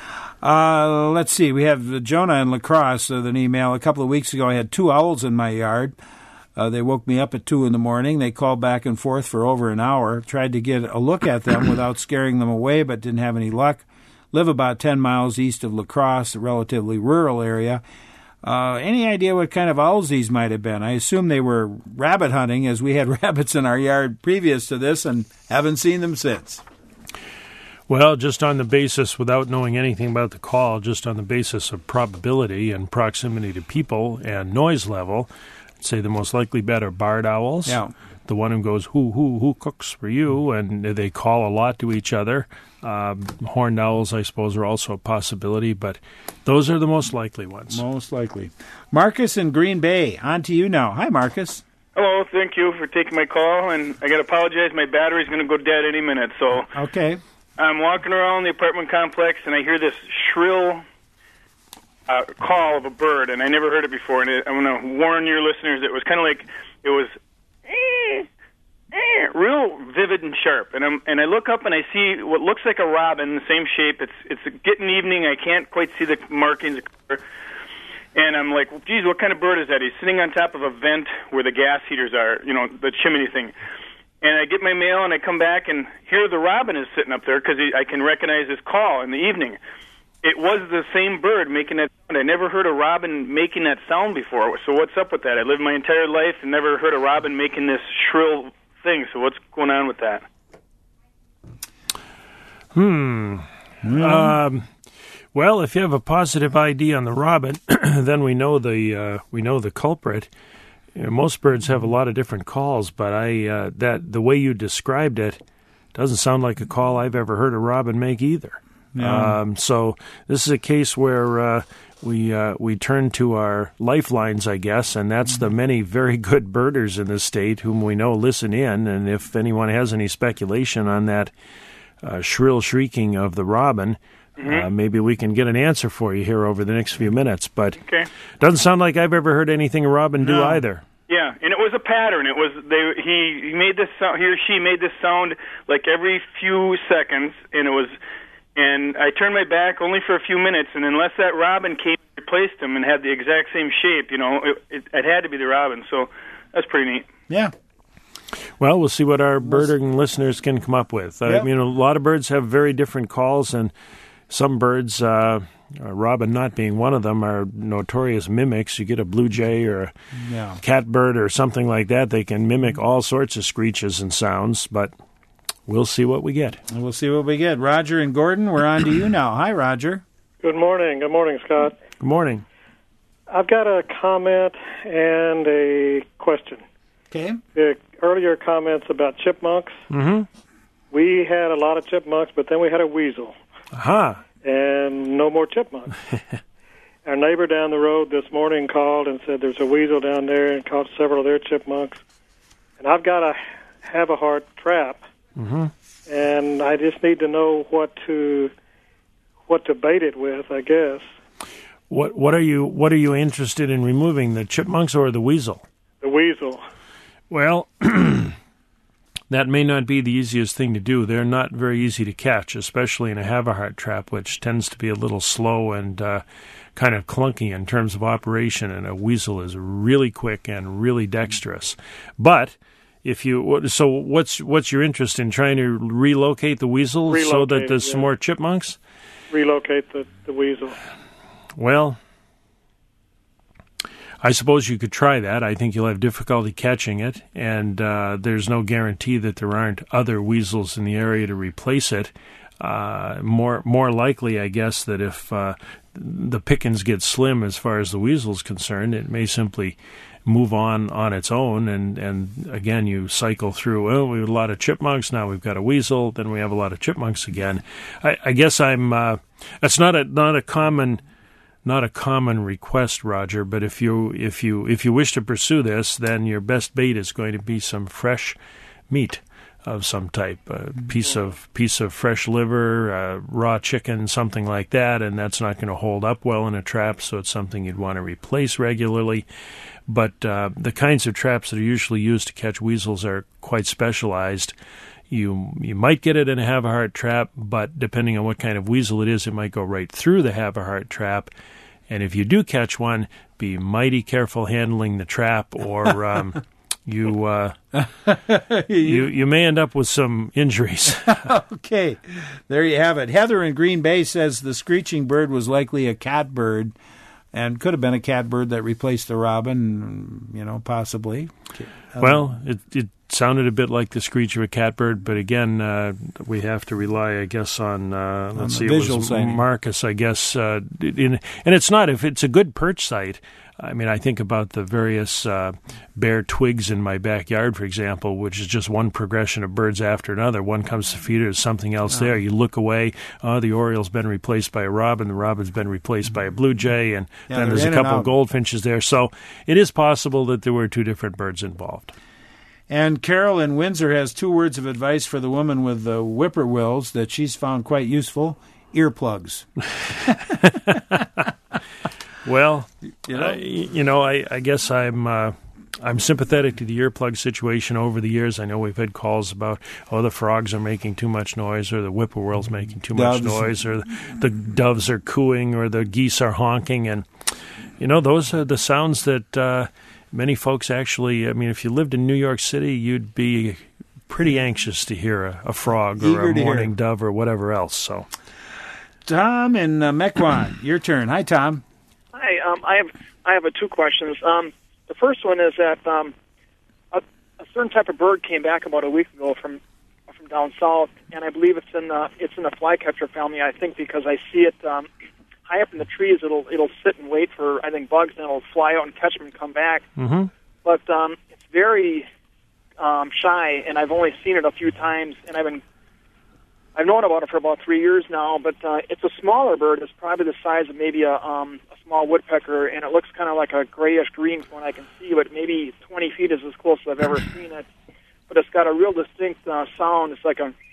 Uh, let's see. We have Jonah in La Crosse with an email. A couple of weeks ago, I had two owls in my yard. Uh, they woke me up at two in the morning. They called back and forth for over an hour. Tried to get a look at them without scaring them away, but didn't have any luck. Live about ten miles east of La Crosse, a relatively rural area. Uh, any idea what kind of owls these might have been? I assume they were rabbit hunting, as we had rabbits in our yard previous to this and haven't seen them since. Well, just on the basis, without knowing anything about the call, just on the basis of probability and proximity to people and noise level, I'd say the most likely bet are barred owls. Yeah. The one who goes, who, who, who cooks for you? And they call a lot to each other. Um, horned owls, I suppose, are also a possibility, but those are the most likely ones. Most likely. Marcus in Green Bay, on to you now. Hi, Marcus. Hello, thank you for taking my call, and I got to apologize, my battery's going to go dead any minute, so... Okay. I'm walking around the apartment complex, and I hear this shrill uh, call of a bird, and I never heard it before, and it, I'm going to warn your listeners, it was kind of like, it was... Eh, eh, real vivid and sharp, and I'm and I look up and I see what looks like a robin, the same shape. It's it's getting evening. I can't quite see the markings, and I'm like, geez, what kind of bird is that? He's sitting on top of a vent where the gas heaters are, you know, the chimney thing. And I get my mail and I come back and here the robin is sitting up there because I can recognize his call in the evening. It was the same bird making that sound. I never heard a robin making that sound before. So what's up with that? I lived my entire life and never heard a robin making this shrill thing. So what's going on with that? Hmm. Mm. Um, well, if you have a positive I D on the robin, then we know the uh, we know the culprit. You know, most birds have a lot of different calls, but I uh, that the way you described it doesn't sound like a call I've ever heard a robin make either. Yeah. Um, so this is a case where uh, we uh, we turn to our lifelines, I guess, and that's the many very good birders in the state whom we know listen in. And if anyone has any speculation on that uh, shrill shrieking of the robin, mm-hmm. uh, maybe we can get an answer for you here over the next few minutes. But okay. Doesn't sound like I've ever heard anything a robin do no. either. Yeah, and it was a pattern. It was they he, he made this sound, he or she made this sound like every few seconds, and it was. And I turned my back only for a few minutes, and unless that robin came and replaced him and had the exact same shape, you know, it, it, it had to be the robin. So that's pretty neat. Yeah. Well, we'll see what our birding listeners can come up with. Uh, yep. You know, a lot of birds have very different calls, and some birds, uh, robin not being one of them, are notorious mimics. You get a blue jay or a yeah. catbird or something like that, they can mimic all sorts of screeches and sounds, but we'll see what we get. We'll see what we get. Roger and Gordon, we're on to you now. Hi, Roger. Good morning. Good morning, Scott. Good morning. I've got a comment and a question. Okay. The earlier comments about chipmunks. Mm-hmm. We had a lot of chipmunks, but then we had a weasel. Aha. And no more chipmunks. Our neighbor down the road this morning called and said there's a weasel down there and caught several of their chipmunks. And I've got a have-a-heart trap. Mm-hmm. And I just need to know what to what to bait it with, I guess. What what are you what are you interested in removing, the chipmunks or the weasel? The weasel. Well, that may not be the easiest thing to do. They're not very easy to catch, especially in a have-a-heart trap, which tends to be a little slow and uh, kind of clunky in terms of operation. And a weasel is really quick and really dexterous, but If you so, what's what's your interest in trying to relocate the weasel relocate, so that there's yeah. some more chipmunks? Relocate the, the weasel. Well, I suppose you could try that. I think you'll have difficulty catching it, and uh, there's no guarantee that there aren't other weasels in the area to replace it. Uh, more more likely, I guess, that if uh, the pickings get slim as far as the weasel's concerned, it may simply move on on its own, and, and again, you cycle through, well, we have a lot of chipmunks, now we've got a weasel, then we have a lot of chipmunks again. I, I guess I'm, uh, that's not a, not a common, not a common request, Roger, but if you, if you, if you wish to pursue this, then your best bait is going to be some fresh meat of some type, a piece of, piece of fresh liver, uh, raw chicken, something like that, and that's not going to hold up well in a trap, so it's something you'd want to replace regularly. But uh, the kinds of traps that are usually used to catch weasels are quite specialized. You you might get it in a have-a-heart trap, but depending on what kind of weasel it is, it might go right through the have-a-heart trap. And if you do catch one, be mighty careful handling the trap, or um, you, uh, you you may end up with some injuries. Okay, there you have it. Heather in Green Bay says the screeching bird was likely a catbird. and could have been a catbird that replaced the robin, you know, possibly. Well, it, it sounded a bit like the screech of a catbird, but again, uh, we have to rely, I guess, on, uh, let's on see, visual it was sighting. Marcus, I guess. Uh, in, and it's not, if it's a good perch site, I mean, I think about the various uh, bare twigs in my backyard, for example, which is just one progression of birds after another. One comes to feed it, there's something else Oh. there. You look away, oh, the oriole's been replaced by a robin, the robin's been replaced by a blue jay, and Yeah, then they're there's a in and couple of out. goldfinches there. So it is possible that there were two different birds involved. And Carol in Windsor has two words of advice for the woman with the whippoorwills that she's found quite useful: earplugs. Well, You know? uh, you know, I, I guess I'm uh, I'm sympathetic to the earplug situation over the years. I know we've had calls about, oh, the frogs are making too much noise, or the whippoorwill's making too much Doves. noise, or the doves are cooing, or the geese are honking. And, you know, those are the sounds that uh, many folks actually, I mean, if you lived in New York City, you'd be pretty anxious to hear a, a frog or Eager a to hear mourning it. dove or whatever else. So, Tom in uh, Mequon, your turn. Hi, Tom. Hi, um, I have I have uh, two questions. Um, the first one is that um, a, a certain type of bird came back about a week ago from from down south, and I believe it's in the it's in the flycatcher family. I think because I see it um, high up in the trees. It'll it'll sit and wait for I think bugs, and it'll fly out and catch them and come back. mm-hmm. But um, it's very um, shy, and I've only seen it a few times, and I've been I've known about it for about three years now. But uh, it's a smaller bird. It's probably the size of maybe a um, a small woodpecker, and it looks kind of like a grayish green from what I can see. But maybe twenty feet is as close as I've ever seen it. But it's got a real distinct uh, sound. It's like a, and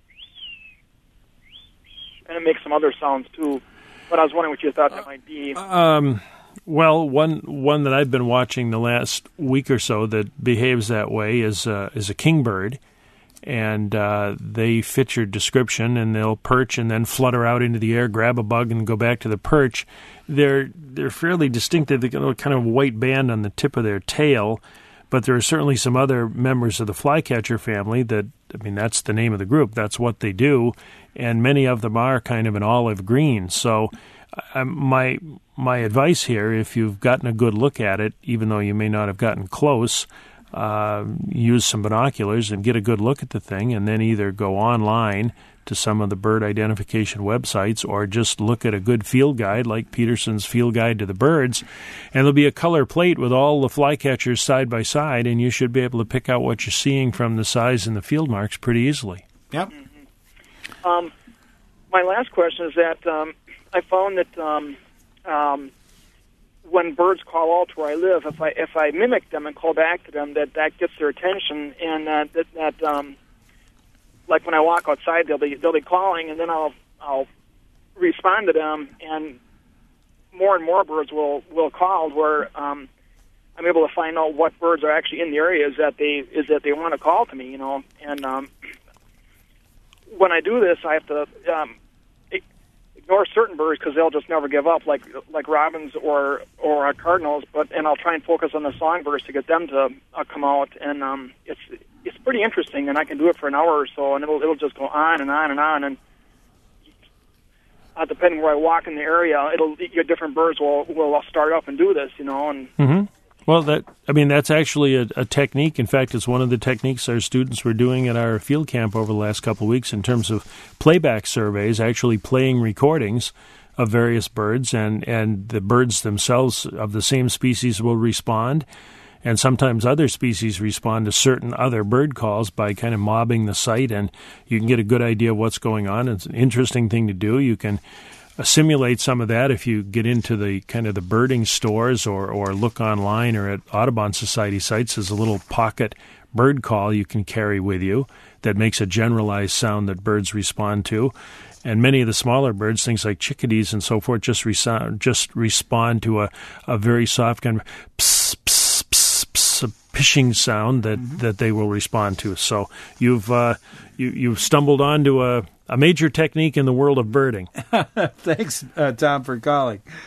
it makes some other sounds too. But I was wondering what you thought that might be. Um, well, one one that I've been watching the last week or so that behaves that way is uh, is a kingbird, and uh, they fit your description, and they'll perch and then flutter out into the air, grab a bug, and go back to the perch. They're they're fairly distinctive. They got a kind of white band on the tip of their tail, but there are certainly some other members of the flycatcher family that, I mean, that's the name of the group. That's what they do, and many of them are kind of an olive green. So uh, my my advice here, if you've gotten a good look at it, even though you may not have gotten close, uh, use some binoculars and get a good look at the thing, and then either go online to some of the bird identification websites or just look at a good field guide like Peterson's Field Guide to the Birds, and there'll be a color plate with all the flycatchers side by side, and you should be able to pick out what you're seeing from the size and the field marks pretty easily. Yep. Um, my last question is that um, I found that um, um, when birds call out to where I live, if I if I mimic them and call back to them, that that gets their attention, and uh, that that um, like when I walk outside, they'll be they'll be calling, and then I'll I'll respond to them, and more and more birds will will call where um, I'm able to find out what birds are actually in the area is that they is that they want to call to me, you know, and um, when I do this, I have to um, ignore certain birds because they'll just never give up, like like robins or or uh, cardinals. But and I'll try and focus on the songbirds to get them to uh, come out, and um, it's it's pretty interesting. And I can do it for an hour or so, and it'll it'll just go on and on and on. And uh, depending where I walk in the area, it'll your different birds will will start up and do this, you know. And Mm-hmm. Well, that I mean, that's actually a, a technique. In fact, it's one of the techniques our students were doing at our field camp over the last couple of weeks in terms of playback surveys, actually playing recordings of various birds, and, and the birds themselves of the same species will respond, and sometimes other species respond to certain other bird calls by kind of mobbing the site, and you can get a good idea of what's going on. It's an interesting thing to do. You can Uh, simulate some of that if you get into the kind of the birding stores or, or look online or at Audubon Society sites. There's a little pocket bird call you can carry with you that makes a generalized sound that birds respond to. And many of the smaller birds, things like chickadees and so forth, just resound, just respond to a, a very soft kind of pss, pss, pss, pss, a pishing sound that, mm-hmm. that they will respond to. So you've uh, you, you've stumbled onto a a major technique in the world of birding. Thanks, uh, Tom, for calling.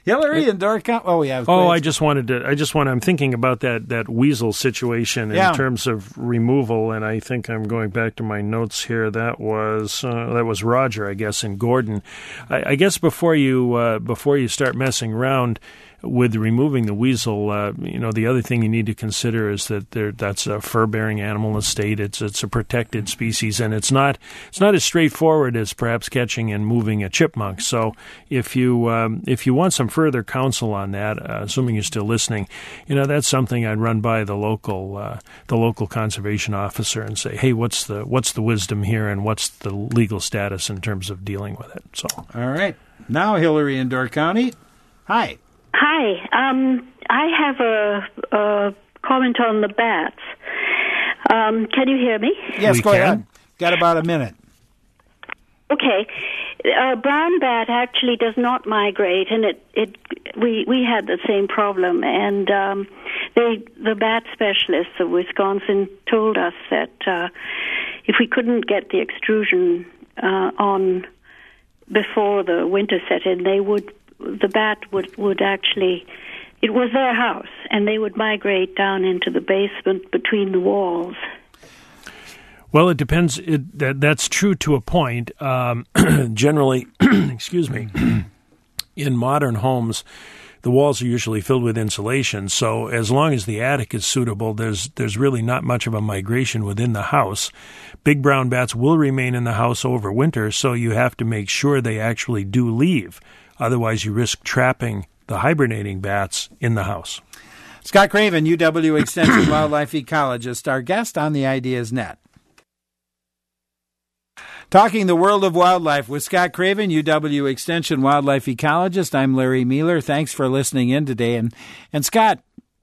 Hillary and Door County. Oh, yeah. Oh, I just wanted to. I just want. I'm thinking about that that weasel situation in Yeah. terms of removal, and I think I'm going back to my notes here. That was uh, that was Roger, I guess, in Gordon. I, I guess before you uh, before you start messing around with removing the weasel, uh, you know, the other thing you need to consider is that there, that's a fur-bearing animal in the state. It's it's a protected species, and it's not it's not as straightforward as perhaps catching and moving a chipmunk. So, if you um, if you want some further counsel on that, uh, assuming you're still listening, you know, that's something I'd run by the local uh, the local conservation officer and say, hey, what's the what's the wisdom here, and what's the legal status in terms of dealing with it? So, all right, now Hillary in Door County. Hi. Hi. Um, I have a, a comment on the bats. Um, can you hear me? Yes, we go can. ahead. Got about a minute. Okay. A brown bat actually does not migrate, and it, it we we had the same problem. And um, they the bat specialists of Wisconsin told us that uh, if we couldn't get the extrusion uh, on before the winter set in, they would. The bat would, would actually, it was their house, and they would migrate down into the basement between the walls. Well, it depends. It, that, that's true to a point. Um, generally, excuse me, in modern homes, the walls are usually filled with insulation. So as long as the attic is suitable, there's there's really not much of a migration within the house. Big brown bats will remain in the house over winter, so you have to make sure they actually do leave. Otherwise, you risk trapping the hibernating bats in the house. Scott Craven, U W Extension wildlife ecologist, our guest on the Ideas Net. Talking the world of wildlife with Scott Craven, U W Extension wildlife ecologist. I'm Larry Mueller. Thanks for listening in today. And, and Scott,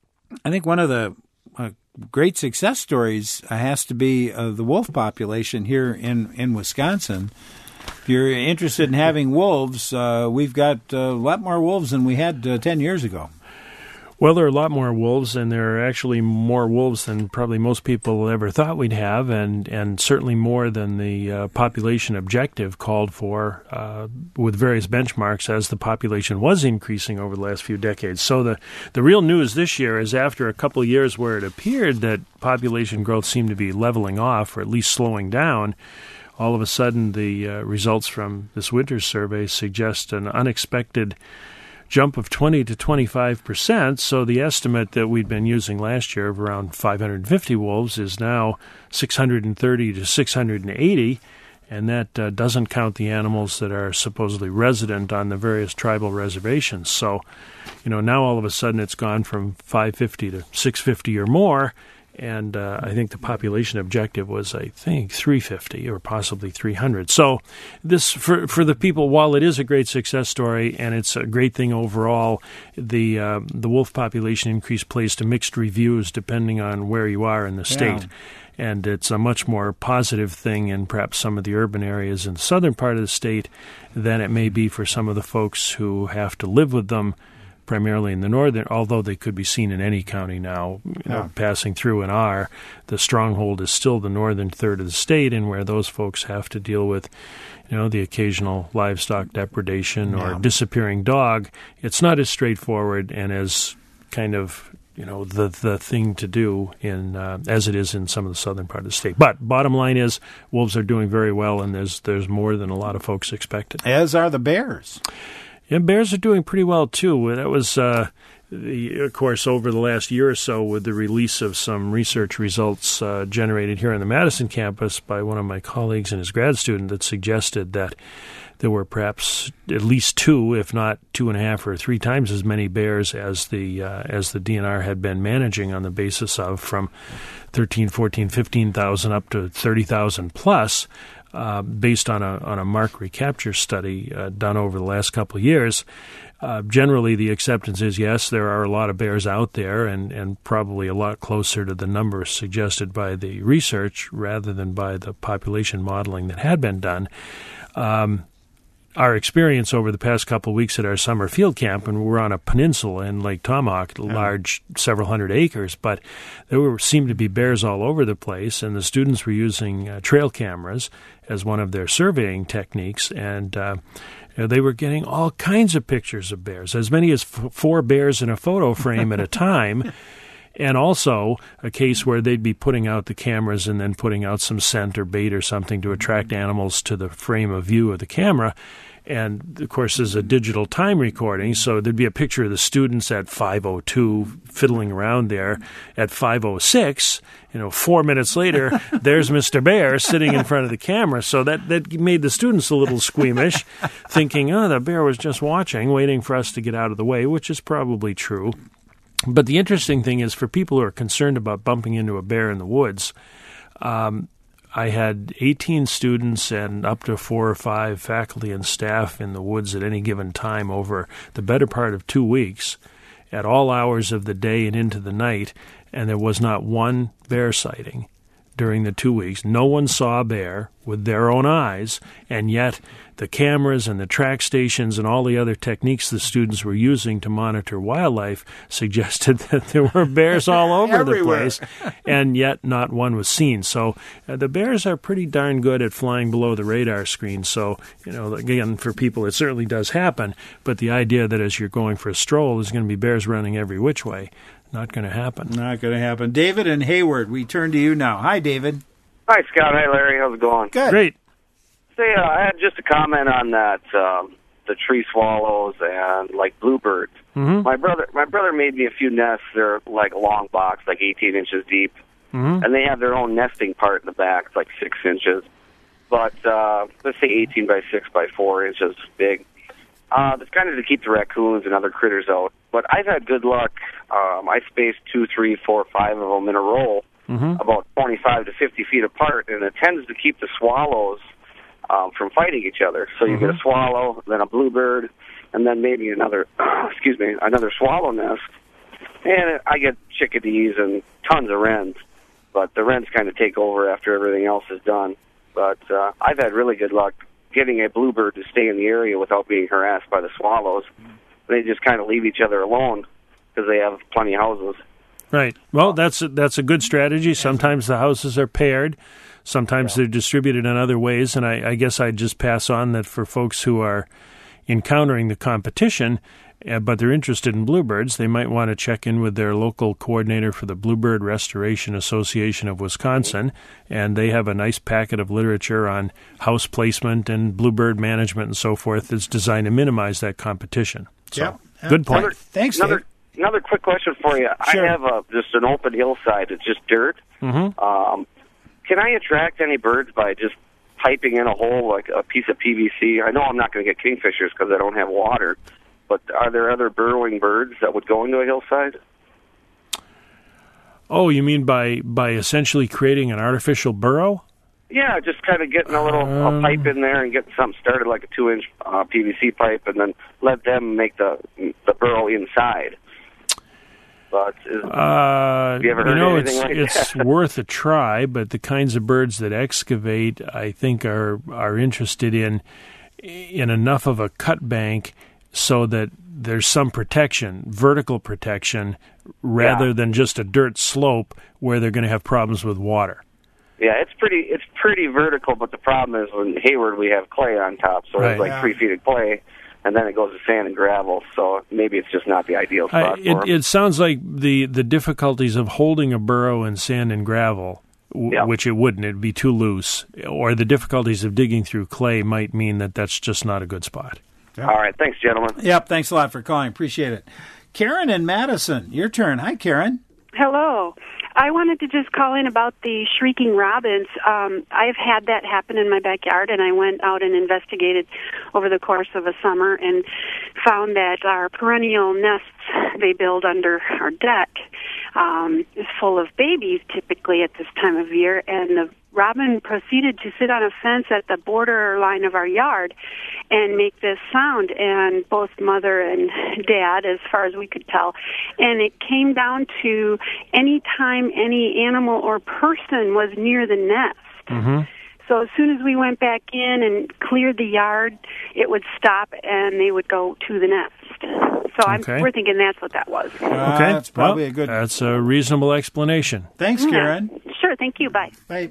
I think one of the uh, great success stories has to be uh, the wolf population here in, in Wisconsin. If you're interested in having wolves, uh, we've got uh, a lot more wolves than we had uh, ten years ago. Well, there are a lot more wolves, and there are actually more wolves than probably most people ever thought we'd have, and, and certainly more than the uh, population objective called for uh, with various benchmarks as the population was increasing over the last few decades. So the, the real news this year is after a couple of years where it appeared that population growth seemed to be leveling off or at least slowing down, all of a sudden, the uh, results from this winter's survey suggest an unexpected jump of twenty to twenty-five percent. So the estimate that we'd been using last year of around five hundred fifty wolves is now six hundred thirty to six hundred eighty, and that uh, doesn't count the animals that are supposedly resident on the various tribal reservations. So, you know, now all of a sudden it's gone from five fifty to six fifty or more. And uh, I think the population objective was, I think, three fifty or possibly three hundred. So this, for for the people, while it is a great success story and it's a great thing overall, the uh, the wolf population increase plays to mixed reviews depending on where you are in the state. Yeah. And it's a much more positive thing in perhaps some of the urban areas in the southern part of the state than it may be for some of the folks who have to live with them primarily in the northern, although they could be seen in any county now, you know, yeah. passing through and are. The stronghold is still the northern third of the state, and where those folks have to deal with, you know, the occasional livestock depredation yeah. or disappearing dog. It's not as straightforward and as kind of, you know, the the thing to do in uh, as it is in some of the southern part of the state. But bottom line is, wolves are doing very well, and there's there's more than a lot of folks expected. As are the bears. Yeah, bears are doing pretty well, too. That was, uh, the, of course, over the last year or so with the release of some research results uh, generated here on the Madison campus by one of my colleagues and his grad student that suggested that there were perhaps at least two, if not two and a half or three times as many bears as the uh, as the D N R had been managing on the basis of from thirteen, fourteen, fifteen thousand up to thirty thousand plus. Uh, based on a on a mark recapture study uh, done over the last couple of years. Uh, generally, the acceptance is, yes, there are a lot of bears out there and, and probably a lot closer to the numbers suggested by the research rather than by the population modeling that had been done. Um, our experience over the past couple of weeks at our summer field camp, and we're on a peninsula in Lake Tomahawk, large, several hundred acres, but there were seemed to be bears all over the place, and the students were using uh, trail cameras as one of their surveying techniques, and uh, you know, they were getting all kinds of pictures of bears, as many as f- four bears in a photo frame at a time. And also a case where they'd be putting out the cameras and then putting out some scent or bait or something to attract animals to the frame of view of the camera. And, of course, there's a digital time recording, so there'd be a picture of the students at five oh two fiddling around there. At five oh six, you know, four minutes later, there's Mister Bear sitting in front of the camera. So that, that made the students a little squeamish, thinking, oh, the bear was just watching, waiting for us to get out of the way, which is probably true. But the interesting thing is, for people who are concerned about bumping into a bear in the woods, um, I had eighteen students and up to four or five faculty and staff in the woods at any given time over the better part of two weeks at all hours of the day and into the night, and there was not one bear sighting during the two weeks. No one saw a bear with their own eyes, and yet the cameras and the track stations and all the other techniques the students were using to monitor wildlife suggested that there were bears all over the place, and yet not one was seen. So uh, the bears are pretty darn good at flying below the radar screen. So, you know, again, for people, it certainly does happen, but the idea that as you're going for a stroll, there's going to be bears running every which way, not going to happen. Not going to happen. David and Hayward, we turn to you now. Hi, David. Hi, Scott. Hi, Larry. How's it going? Good. Great. Say, uh, I had just a comment on that, um, the tree swallows and, like, bluebirds. Mm-hmm. My brother my brother made me a few nests. They're, like, a long box, like eighteen inches deep. Mm-hmm. And they have their own nesting part in the back. It's like six inches. But uh, let's say eighteen by six by four inches big. Uh, it's kind of to keep the raccoons and other critters out. But I've had good luck. Um, I spaced two, three, four, five of them in a row, mm-hmm. about twenty-five to fifty feet apart, and it tends to keep the swallows um, from fighting each other. So you mm-hmm. get a swallow, then a bluebird, and then maybe another, excuse me, another swallow nest. And I get chickadees and tons of wrens, but the wrens kind of take over after everything else is done. But uh, I've had really good luck getting a bluebird to stay in the area without being harassed by the swallows. They just kind of leave each other alone because they have plenty of houses. Right. Well, that's a, that's a good strategy. Sometimes the houses are paired. Sometimes yeah. they're distributed in other ways. And I, I guess I'd just pass on that for folks who are encountering the competition, uh, but they're interested in bluebirds, they might want to check in with their local coordinator for the Bluebird Restoration Association of Wisconsin, and they have a nice packet of literature on house placement and bluebird management and so forth that's designed to minimize that competition. So, yep. good point. Another, Thanks, another, Dave. Another quick question for you. Sure. I have a, just an open hillside. It's just dirt. Mm-hmm. Um, can I attract any birds by just piping in a hole, like a piece of P V C? I know I'm not going to get kingfishers because I don't have water, but are there other burrowing birds that would go into a hillside? Oh, you mean by, by essentially creating an artificial burrow? Yeah, just kind of getting a little um, a pipe in there and getting something started, like a two-inch uh, P V C pipe, and then let them make the the burrow inside. But is, uh, have you ever heard you know, anything it's like it's that? worth a try. But the kinds of birds that excavate, I think, are are interested in in enough of a cut bank so that there's some protection, vertical protection, rather Yeah. than just a dirt slope where they're going to have problems with water. Yeah, it's pretty it's pretty vertical, but the problem is in Hayward we have clay on top, so Right. it's like Yeah. three feet of clay, and then it goes to sand and gravel. So maybe it's just not the ideal I, spot it, for 'em. it sounds like the, the difficulties of holding a burrow in sand and gravel, w- Yeah. which it wouldn't, it'd be too loose, or the difficulties of digging through clay might mean that that's just not a good spot. Yep. All right, thanks, gentlemen. Yep, thanks a lot for calling. Appreciate it. Karen in Madison, your turn. Hi, Karen. Hello. I wanted to just call in about the shrieking robins. Um, I've had that happen in my backyard, and I went out and investigated over the course of a summer and found that our perennial nests they build under our deck um, is full of babies typically at this time of year, and the robin proceeded to sit on a fence at the borderline of our yard and make this sound, and both mother and dad, as far as we could tell. And it came down to any time any animal or person was near the nest. Mm-hmm. So as soon as we went back in and cleared the yard, it would stop and they would go to the nest. So I'm, Okay. we're thinking that's what that was. Okay, that's probably well, a good. That's a reasonable explanation. Thanks, Yeah. Karen. Sure, thank you. Bye. Bye.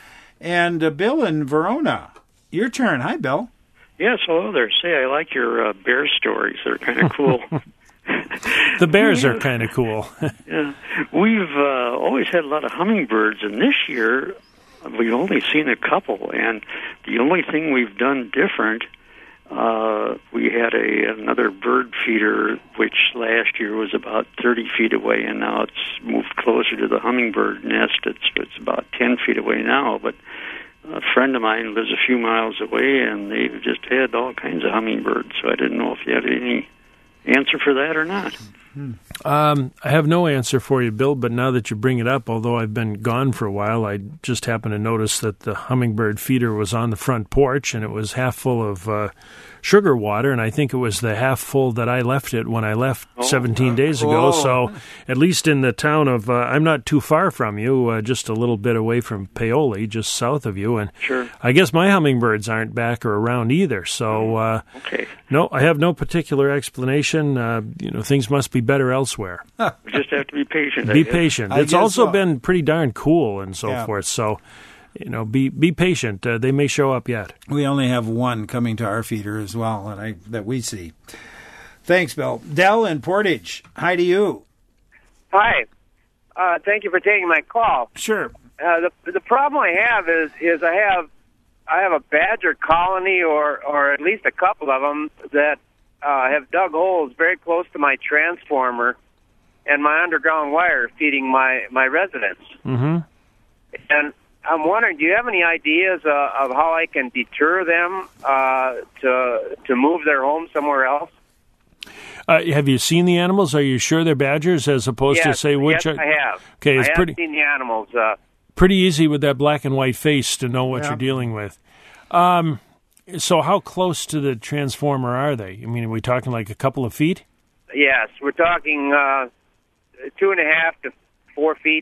And uh, Bill in Verona, your turn. Hi, Bill. Yes, hello there. Say, I like your uh, bear stories. They're kind of cool. The bears are kind of cool. Yeah, we've uh, always had a lot of hummingbirds, and this year we've only seen a couple. And the only thing we've done different, uh, we had a another bird feeder, which last year was about thirty feet away, and now it's moved closer to the hummingbird nest. It's it's about ten feet away now, but a friend of mine lives a few miles away, and they've just had all kinds of hummingbirds. So I didn't know if you had any answer for that or not. Um, I have no answer for you, Bill, but now that you bring it up, although I've been gone for a while, I just happened to notice that the hummingbird feeder was on the front porch, and it was half full of uh, sugar water, and I think it was the half full that I left it when I left Oh. seventeen days ago. Oh. So at least in the town of, uh, I'm not too far from you, uh, just a little bit away from Paoli, just south of you, and Sure. I guess my hummingbirds aren't back or around either. So uh, Okay. no, I have no particular explanation. Uh, you know, things must be better elsewhere. We just have to be patient. I Be guess. patient. I It's guess also so. been pretty darn cool and so Yeah. forth. So, you know, be be patient. Uh, they may show up yet. We only have one coming to our feeder as well, that I that we see. Thanks, Bill. Dell in Portage. Hi to you. Hi. Uh, thank you for taking my call. Sure. Uh, the the problem I have is is I have I have a badger colony, or or at least a couple of them that uh, have dug holes very close to my transformer and my underground wire feeding my my residence. Mm-hmm. And I'm wondering, do you have any ideas uh, of how I can deter them uh, to to move their home somewhere else? Uh, have you seen the animals? Are you sure they're badgers as opposed yes, to say which? yes, I have. Okay, it's I have pretty seen the animals. Uh, pretty easy with that black and white face to know what Yeah. you're dealing with. Um, so how close to the transformer are they? I mean, are we talking like a couple of feet? yes, we're talking uh, two and a half to four feet.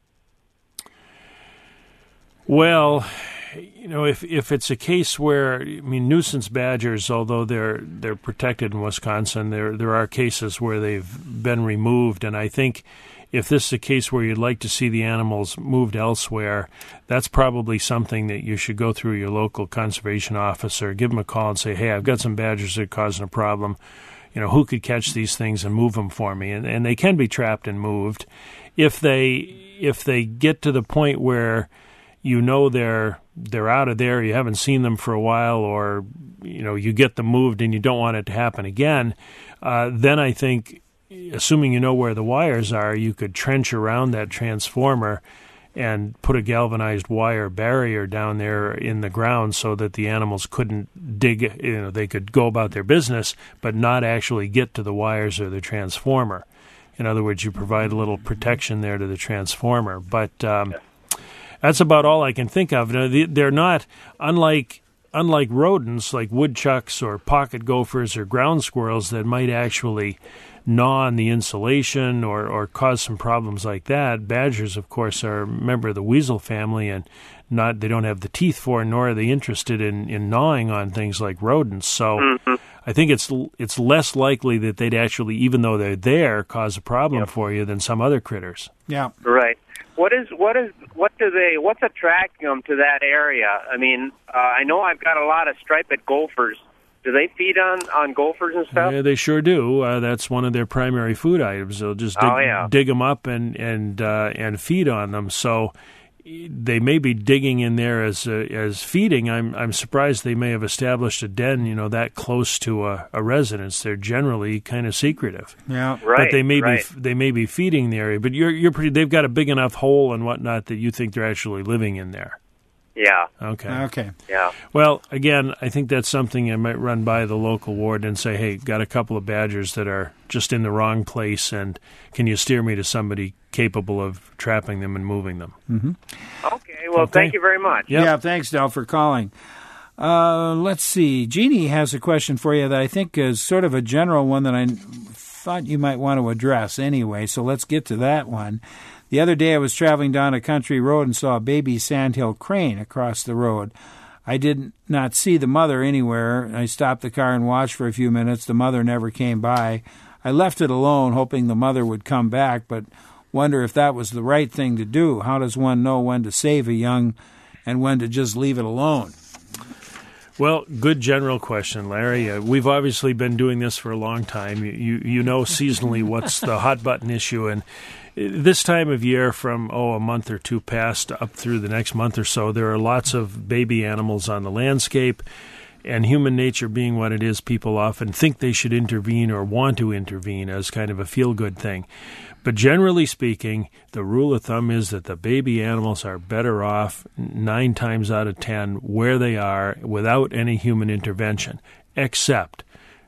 Well, you know, if if it's a case where, I mean, nuisance badgers, although they're they're protected in Wisconsin, there there are cases where they've been removed, and I think if this is a case where you'd like to see the animals moved elsewhere, that's probably something that you should go through your local conservation officer, give them a call and say, hey, I've got some badgers that are causing a problem. You know, who could catch these things and move them for me? And and they can be trapped and moved. If they if they get to the point where you know they're they're out of there, you haven't seen them for a while, or you know you get them moved and you don't want it to happen again, uh, then I think, assuming you know where the wires are, you could trench around that transformer and put a galvanized wire barrier down there in the ground so that the animals couldn't dig, you know, they could go about their business but not actually get to the wires or the transformer. In other words, you provide a little protection there to the transformer. But um, that's about all I can think of. Now, the- they're not, unlike unlike rodents like woodchucks or pocket gophers or ground squirrels that might actually gnaw on the insulation or, or cause some problems like that. Badgers, of course, are a member of the weasel family, and not they don't have the teeth for, nor are they interested in, in gnawing on things like rodents. So Mm-hmm. I think it's it's less likely that they'd actually, even though they're there, cause a problem for you than some other critters. Yeah. Right. What is what is what do they what's attracting them to that area? I mean, uh, I know I've got a lot of striped gophers. Do they feed on, on gophers and stuff? Yeah, they sure do. Uh, that's one of their primary food items. They'll just dig, Oh, yeah. dig them up and and uh, and feed on them. So they may be digging in there as uh, as feeding. I'm I'm surprised they may have established a den, you know, that close to a, a residence. They're generally kind of secretive. Yeah, But they may right. be they may be feeding the area. But you're you're pretty. They've got a big enough hole and whatnot that you think they're actually living in there. Yeah. Okay. Okay. Yeah. Well, again, I think that's something I might run by the local ward and say, hey, got a couple of badgers that are just in the wrong place, and can you steer me to somebody capable of trapping them and moving them? Mm-hmm. Okay. Well, Okay. thank you very much. Yeah, thanks, Del, for calling. Uh, let's see. Jeannie has a question for you that I think is sort of a general one that I thought you might want to address anyway, so let's get to that one. The other day I was traveling down a country road and saw a baby sandhill crane across the road. I did not see the mother anywhere. I stopped the car and watched for a few minutes. The mother never came by. I left it alone, hoping the mother would come back, but wonder if that was the right thing to do. How does one know when to save a young and when to just leave it alone? Well, good general question, Larry. Uh, we've obviously been doing this for a long time. You, you you know seasonally what's the hot button issue, and this time of year from, oh, a month or two past up through the next month or so, there are lots of baby animals on the landscape, and human nature being what it is, people often think they should intervene or want to intervene as kind of a feel-good thing. But generally speaking, the rule of thumb is that the baby animals are better off nine times out of ten where they are without any human intervention, except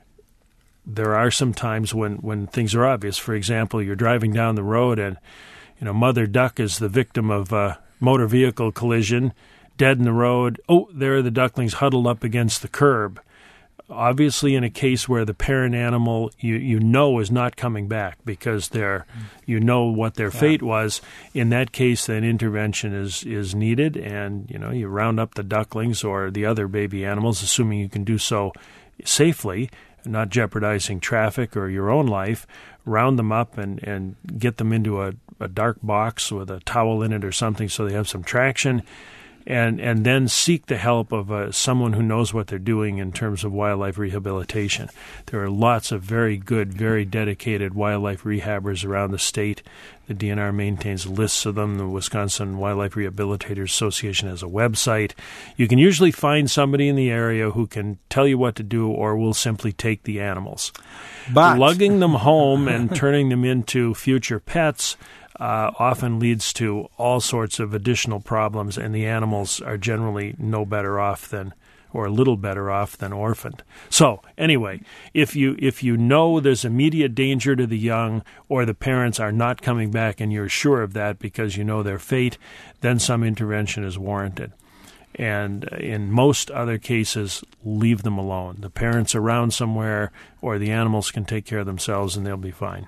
there are some times when, when things are obvious. For example, you're driving down the road and, you know, mother duck is the victim of a motor vehicle collision, dead in the road. Oh, there are the ducklings huddled up against the curb. Obviously, in a case where the parent animal you, you know is not coming back because they're, you know what their fate yeah. was, in that case, then intervention is, is needed, and you know you round up the ducklings or the other baby animals, assuming you can do so safely, not jeopardizing traffic or your own life. Round them up and, and get them into a, a dark box with a towel in it or something so they have some traction. And and then seek the help of uh, someone who knows what they're doing in terms of wildlife rehabilitation. There are lots of very good, very dedicated wildlife rehabbers around the state. The D N R maintains lists of them. The Wisconsin Wildlife Rehabilitators Association has a website. You can usually find somebody in the area who can tell you what to do or will simply take the animals. But lugging them home and turning them into future pets Uh, often leads to all sorts of additional problems, and the animals are generally no better off than, or a little better off than orphaned. So, anyway, if you if you know there's immediate danger to the young, or the parents are not coming back and you're sure of that because you know their fate, then some intervention is warranted. And in most other cases, leave them alone. The parents around somewhere, or the animals can take care of themselves and they'll be fine.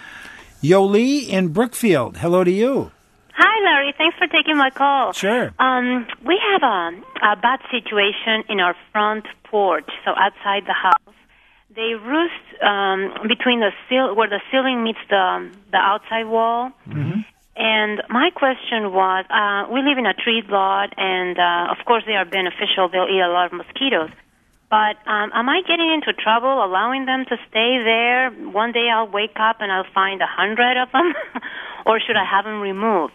Yoli in Brookfield. Hello to you. Hi, Larry. Thanks for taking my call. Sure. Um, we have a, a bad situation in our front porch, so outside the house. They roost um, between the ceil- where the ceiling meets the the outside wall. Mm-hmm. And my question was, uh, we live in a tree lot, and uh, of course they are beneficial. They'll eat a lot of mosquitoes. But um, am I getting into trouble allowing them to stay there? One day I'll wake up and I'll find a hundred of them, or should I have them removed?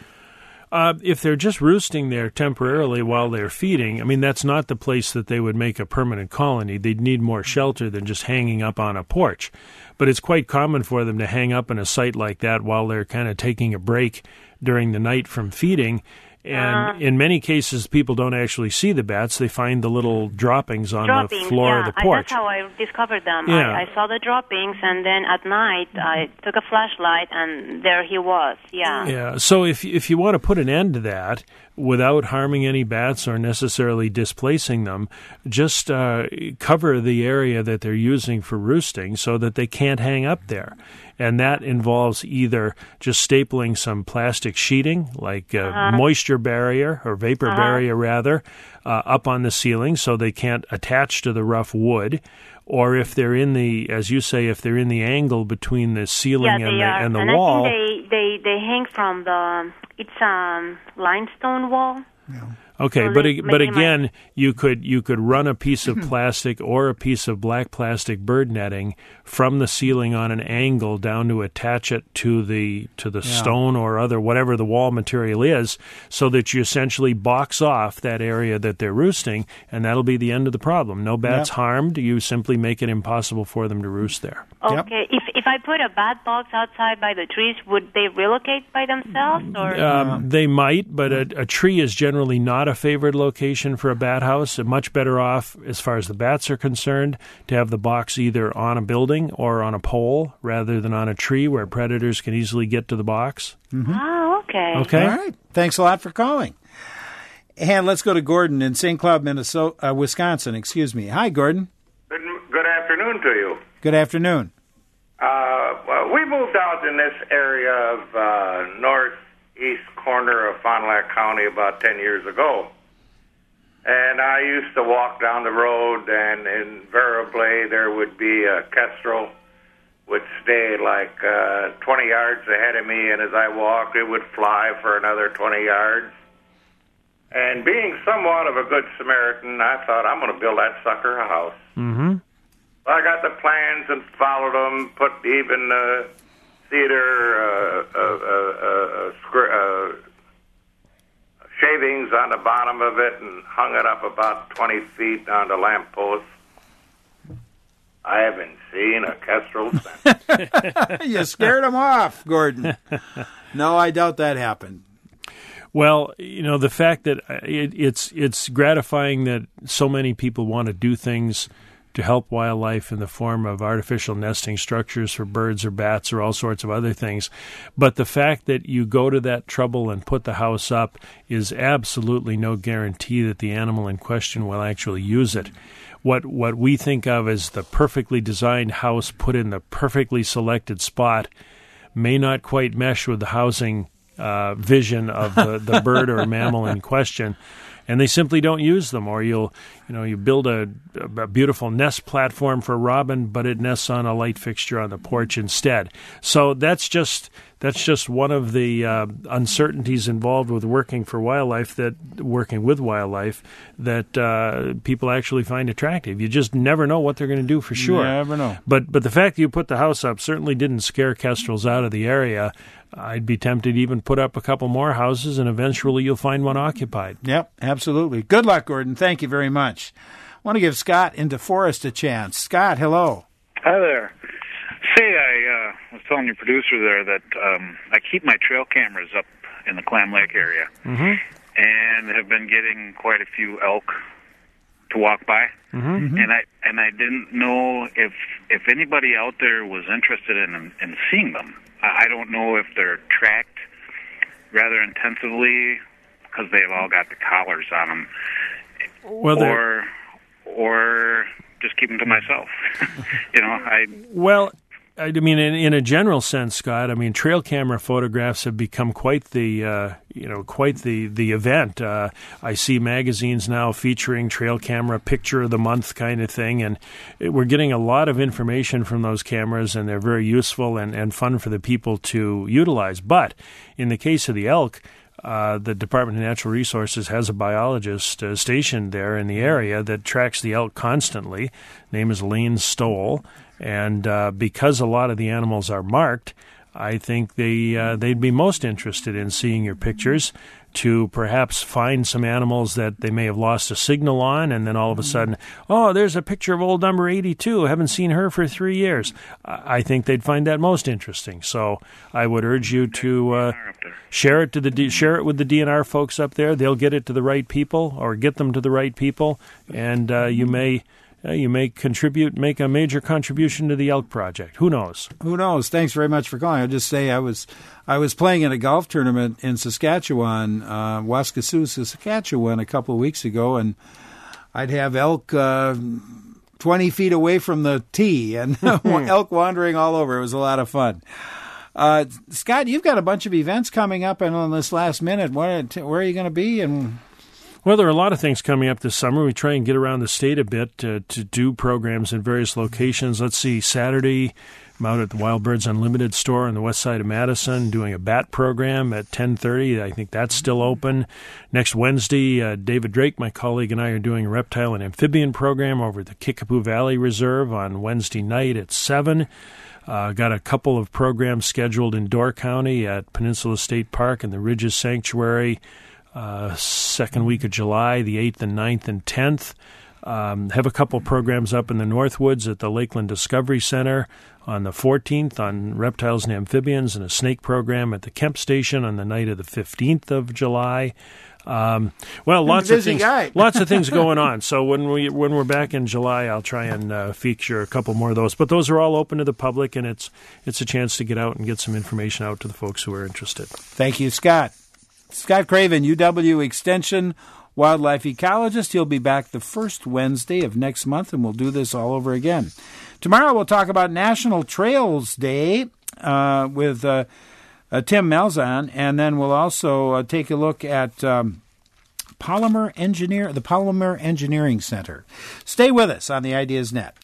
Uh, if they're just roosting there temporarily while they're feeding, I mean, that's not the place that they would make a permanent colony. They'd need more shelter than just hanging up on a porch. But it's quite common for them to hang up in a site like that while they're kind of taking a break during the night from feeding. And uh, in many cases, people don't actually see the bats. They find the little droppings on droppings, the floor yeah. of the porch. I, that's how I discovered them. Yeah. I, I saw the droppings, and then at night, I took a flashlight, and there he was. Yeah. Yeah. So if if you want to put an end to that without harming any bats or necessarily displacing them, just uh, cover the area that they're using for roosting so that they can't hang up there. And that involves either just stapling some plastic sheeting, like a uh-huh. moisture barrier or vapor uh-huh. barrier, rather, uh, up on the ceiling so they can't attach to the rough wood. Or if they're in the, as you say, if they're in the angle between the ceiling yeah, and, the, are. and the and wall. I think they, they, they hang from the, it's um limestone wall. Yeah. Okay, so but they, but again, might... you could you could run a piece of plastic or a piece of black plastic bird netting from the ceiling on an angle down to attach it to the to the yeah. stone or other whatever the wall material is, so that you essentially box off that area that they're roosting, and that'll be the end of the problem. No bats yep. harmed. You simply make it impossible for them to roost there. Okay. Yep. If if I put a bat box outside by the trees, would they relocate by themselves? Or um, they might, but a, a tree is generally not a favored location for a bat house. Much better off, as far as the bats are concerned, to have the box either on a building or on a pole rather than on a tree where predators can easily get to the box. Mm-hmm. Oh, okay. Okay. All right. Thanks a lot for calling. And let's go to Gordon in Saint Cloud, Minnesota, uh, Wisconsin. Excuse me. Hi, Gordon. Good, good afternoon to you. Good afternoon. Uh, well, we moved out was in this area of uh, northeast corner of Fond du Lac County about ten years ago. And I used to walk down the road, and invariably there would be a kestrel would stay like uh, twenty yards ahead of me, and as I walked, it would fly for another twenty yards. And being somewhat of a good Samaritan, I thought, I'm going to build that sucker a house. Mm-hmm. I got the plans and followed them, put even uh, theater uh, uh, uh, uh, scr- uh, shavings on the bottom of it and hung it up about twenty feet on the lamppost. I haven't seen a kestrel since. You scared him off, Gordon. No, I doubt that happened. Well, you know, the fact that it, it's it's gratifying that so many people want to do things to help wildlife in the form of artificial nesting structures for birds or bats or all sorts of other things. But the fact that you go to that trouble and put the house up is absolutely no guarantee that the animal in question will actually use it. What what we think of as the perfectly designed house put in the perfectly selected spot may not quite mesh with the housing uh, vision of the, the bird or mammal in question. And they simply don't use them, or you'll, you know, you build a, a beautiful nest platform for a robin, but it nests on a light fixture on the porch instead. So that's just that's just one of the uh, uncertainties involved with working for wildlife, that working with wildlife, that uh, people actually find attractive. You just never know what they're going to do for sure. Never know. But but the fact that you put the house up certainly didn't scare kestrels out of the area. I'd be tempted to even put up a couple more houses, and eventually you'll find one occupied. Yep, absolutely. Good luck, Gordon. Thank you very much. I want to give Scott in DeForest a chance. Scott, hello. Hi there. Say, I uh, was telling your producer there that um, I keep my trail cameras up in the Clam Lake area, mm-hmm. and have been getting quite a few elk to walk by. Mm-hmm. And I and I didn't know if if anybody out there was interested in in seeing them. I don't know if they're tracked rather intensively because they've all got the collars on them, well, or or just keep them to myself. you know, I well. I mean, in, in a general sense, Scott, I mean, trail camera photographs have become quite the, uh, you know, quite the, the event. Uh, I see magazines now featuring trail camera picture of the month kind of thing, and it, we're getting a lot of information from those cameras, and they're very useful and, and fun for the people to utilize. But in the case of the elk, Uh, the Department of Natural Resources has a biologist uh, stationed there in the area that tracks the elk constantly. Name is Lane Stoll, and uh, because a lot of the animals are marked, I think they uh, they'd be most interested in seeing your pictures to perhaps find some animals that they may have lost a signal on, and then all of a sudden, oh, there's a picture of old number eighty-two. I haven't seen her for three years. I think they'd find that most interesting. So I would urge you to uh, share it to the D- share it with the D N R folks up there. They'll get it to the right people, or get them to the right people, and uh, you may. Uh, you may contribute, make a major contribution to the elk project. Who knows? Who knows? Thanks very much for calling. I'll just say I was I was playing in a golf tournament in Saskatchewan, uh, Waskesiu, Saskatchewan, a couple of weeks ago, and I'd have elk uh, twenty feet away from the tee, and elk wandering all over. It was a lot of fun. Uh, Scott, you've got a bunch of events coming up, and on this last minute, where, where are you going to be? And Well, there are a lot of things coming up this summer. We try and get around the state a bit to, to do programs in various locations. Let's see, Saturday, I'm out at the Wild Birds Unlimited store on the west side of Madison doing a bat program at ten thirty. I think that's still open. Next Wednesday, uh, David Drake, my colleague, and I are doing a reptile and amphibian program over at the Kickapoo Valley Reserve on Wednesday night at seven. Uh, got a couple of programs scheduled in Door County at Peninsula State Park and the Ridges Sanctuary. Uh, second week of July, the eighth and ninth and tenth. Um, have a couple programs up in the Northwoods at the Lakeland Discovery Center on the fourteenth on reptiles and amphibians, and a snake program at the Kemp Station on the night of the fifteenth of July. Um, well, lots of things, lots of things going on. So when we when we're back in July, I'll try and uh, feature a couple more of those. But those are all open to the public, and it's it's a chance to get out and get some information out to the folks who are interested. Thank you, Scott. Scott Craven, U W Extension wildlife ecologist. He'll be back the first Wednesday of next month, and we'll do this all over again. Tomorrow we'll talk about National Trails Day. uh, with uh, uh, Tim Malzahn, and then we'll also uh, take a look at um, Polymer Engineer, the Polymer Engineering Center. Stay with us on the Ideas Net.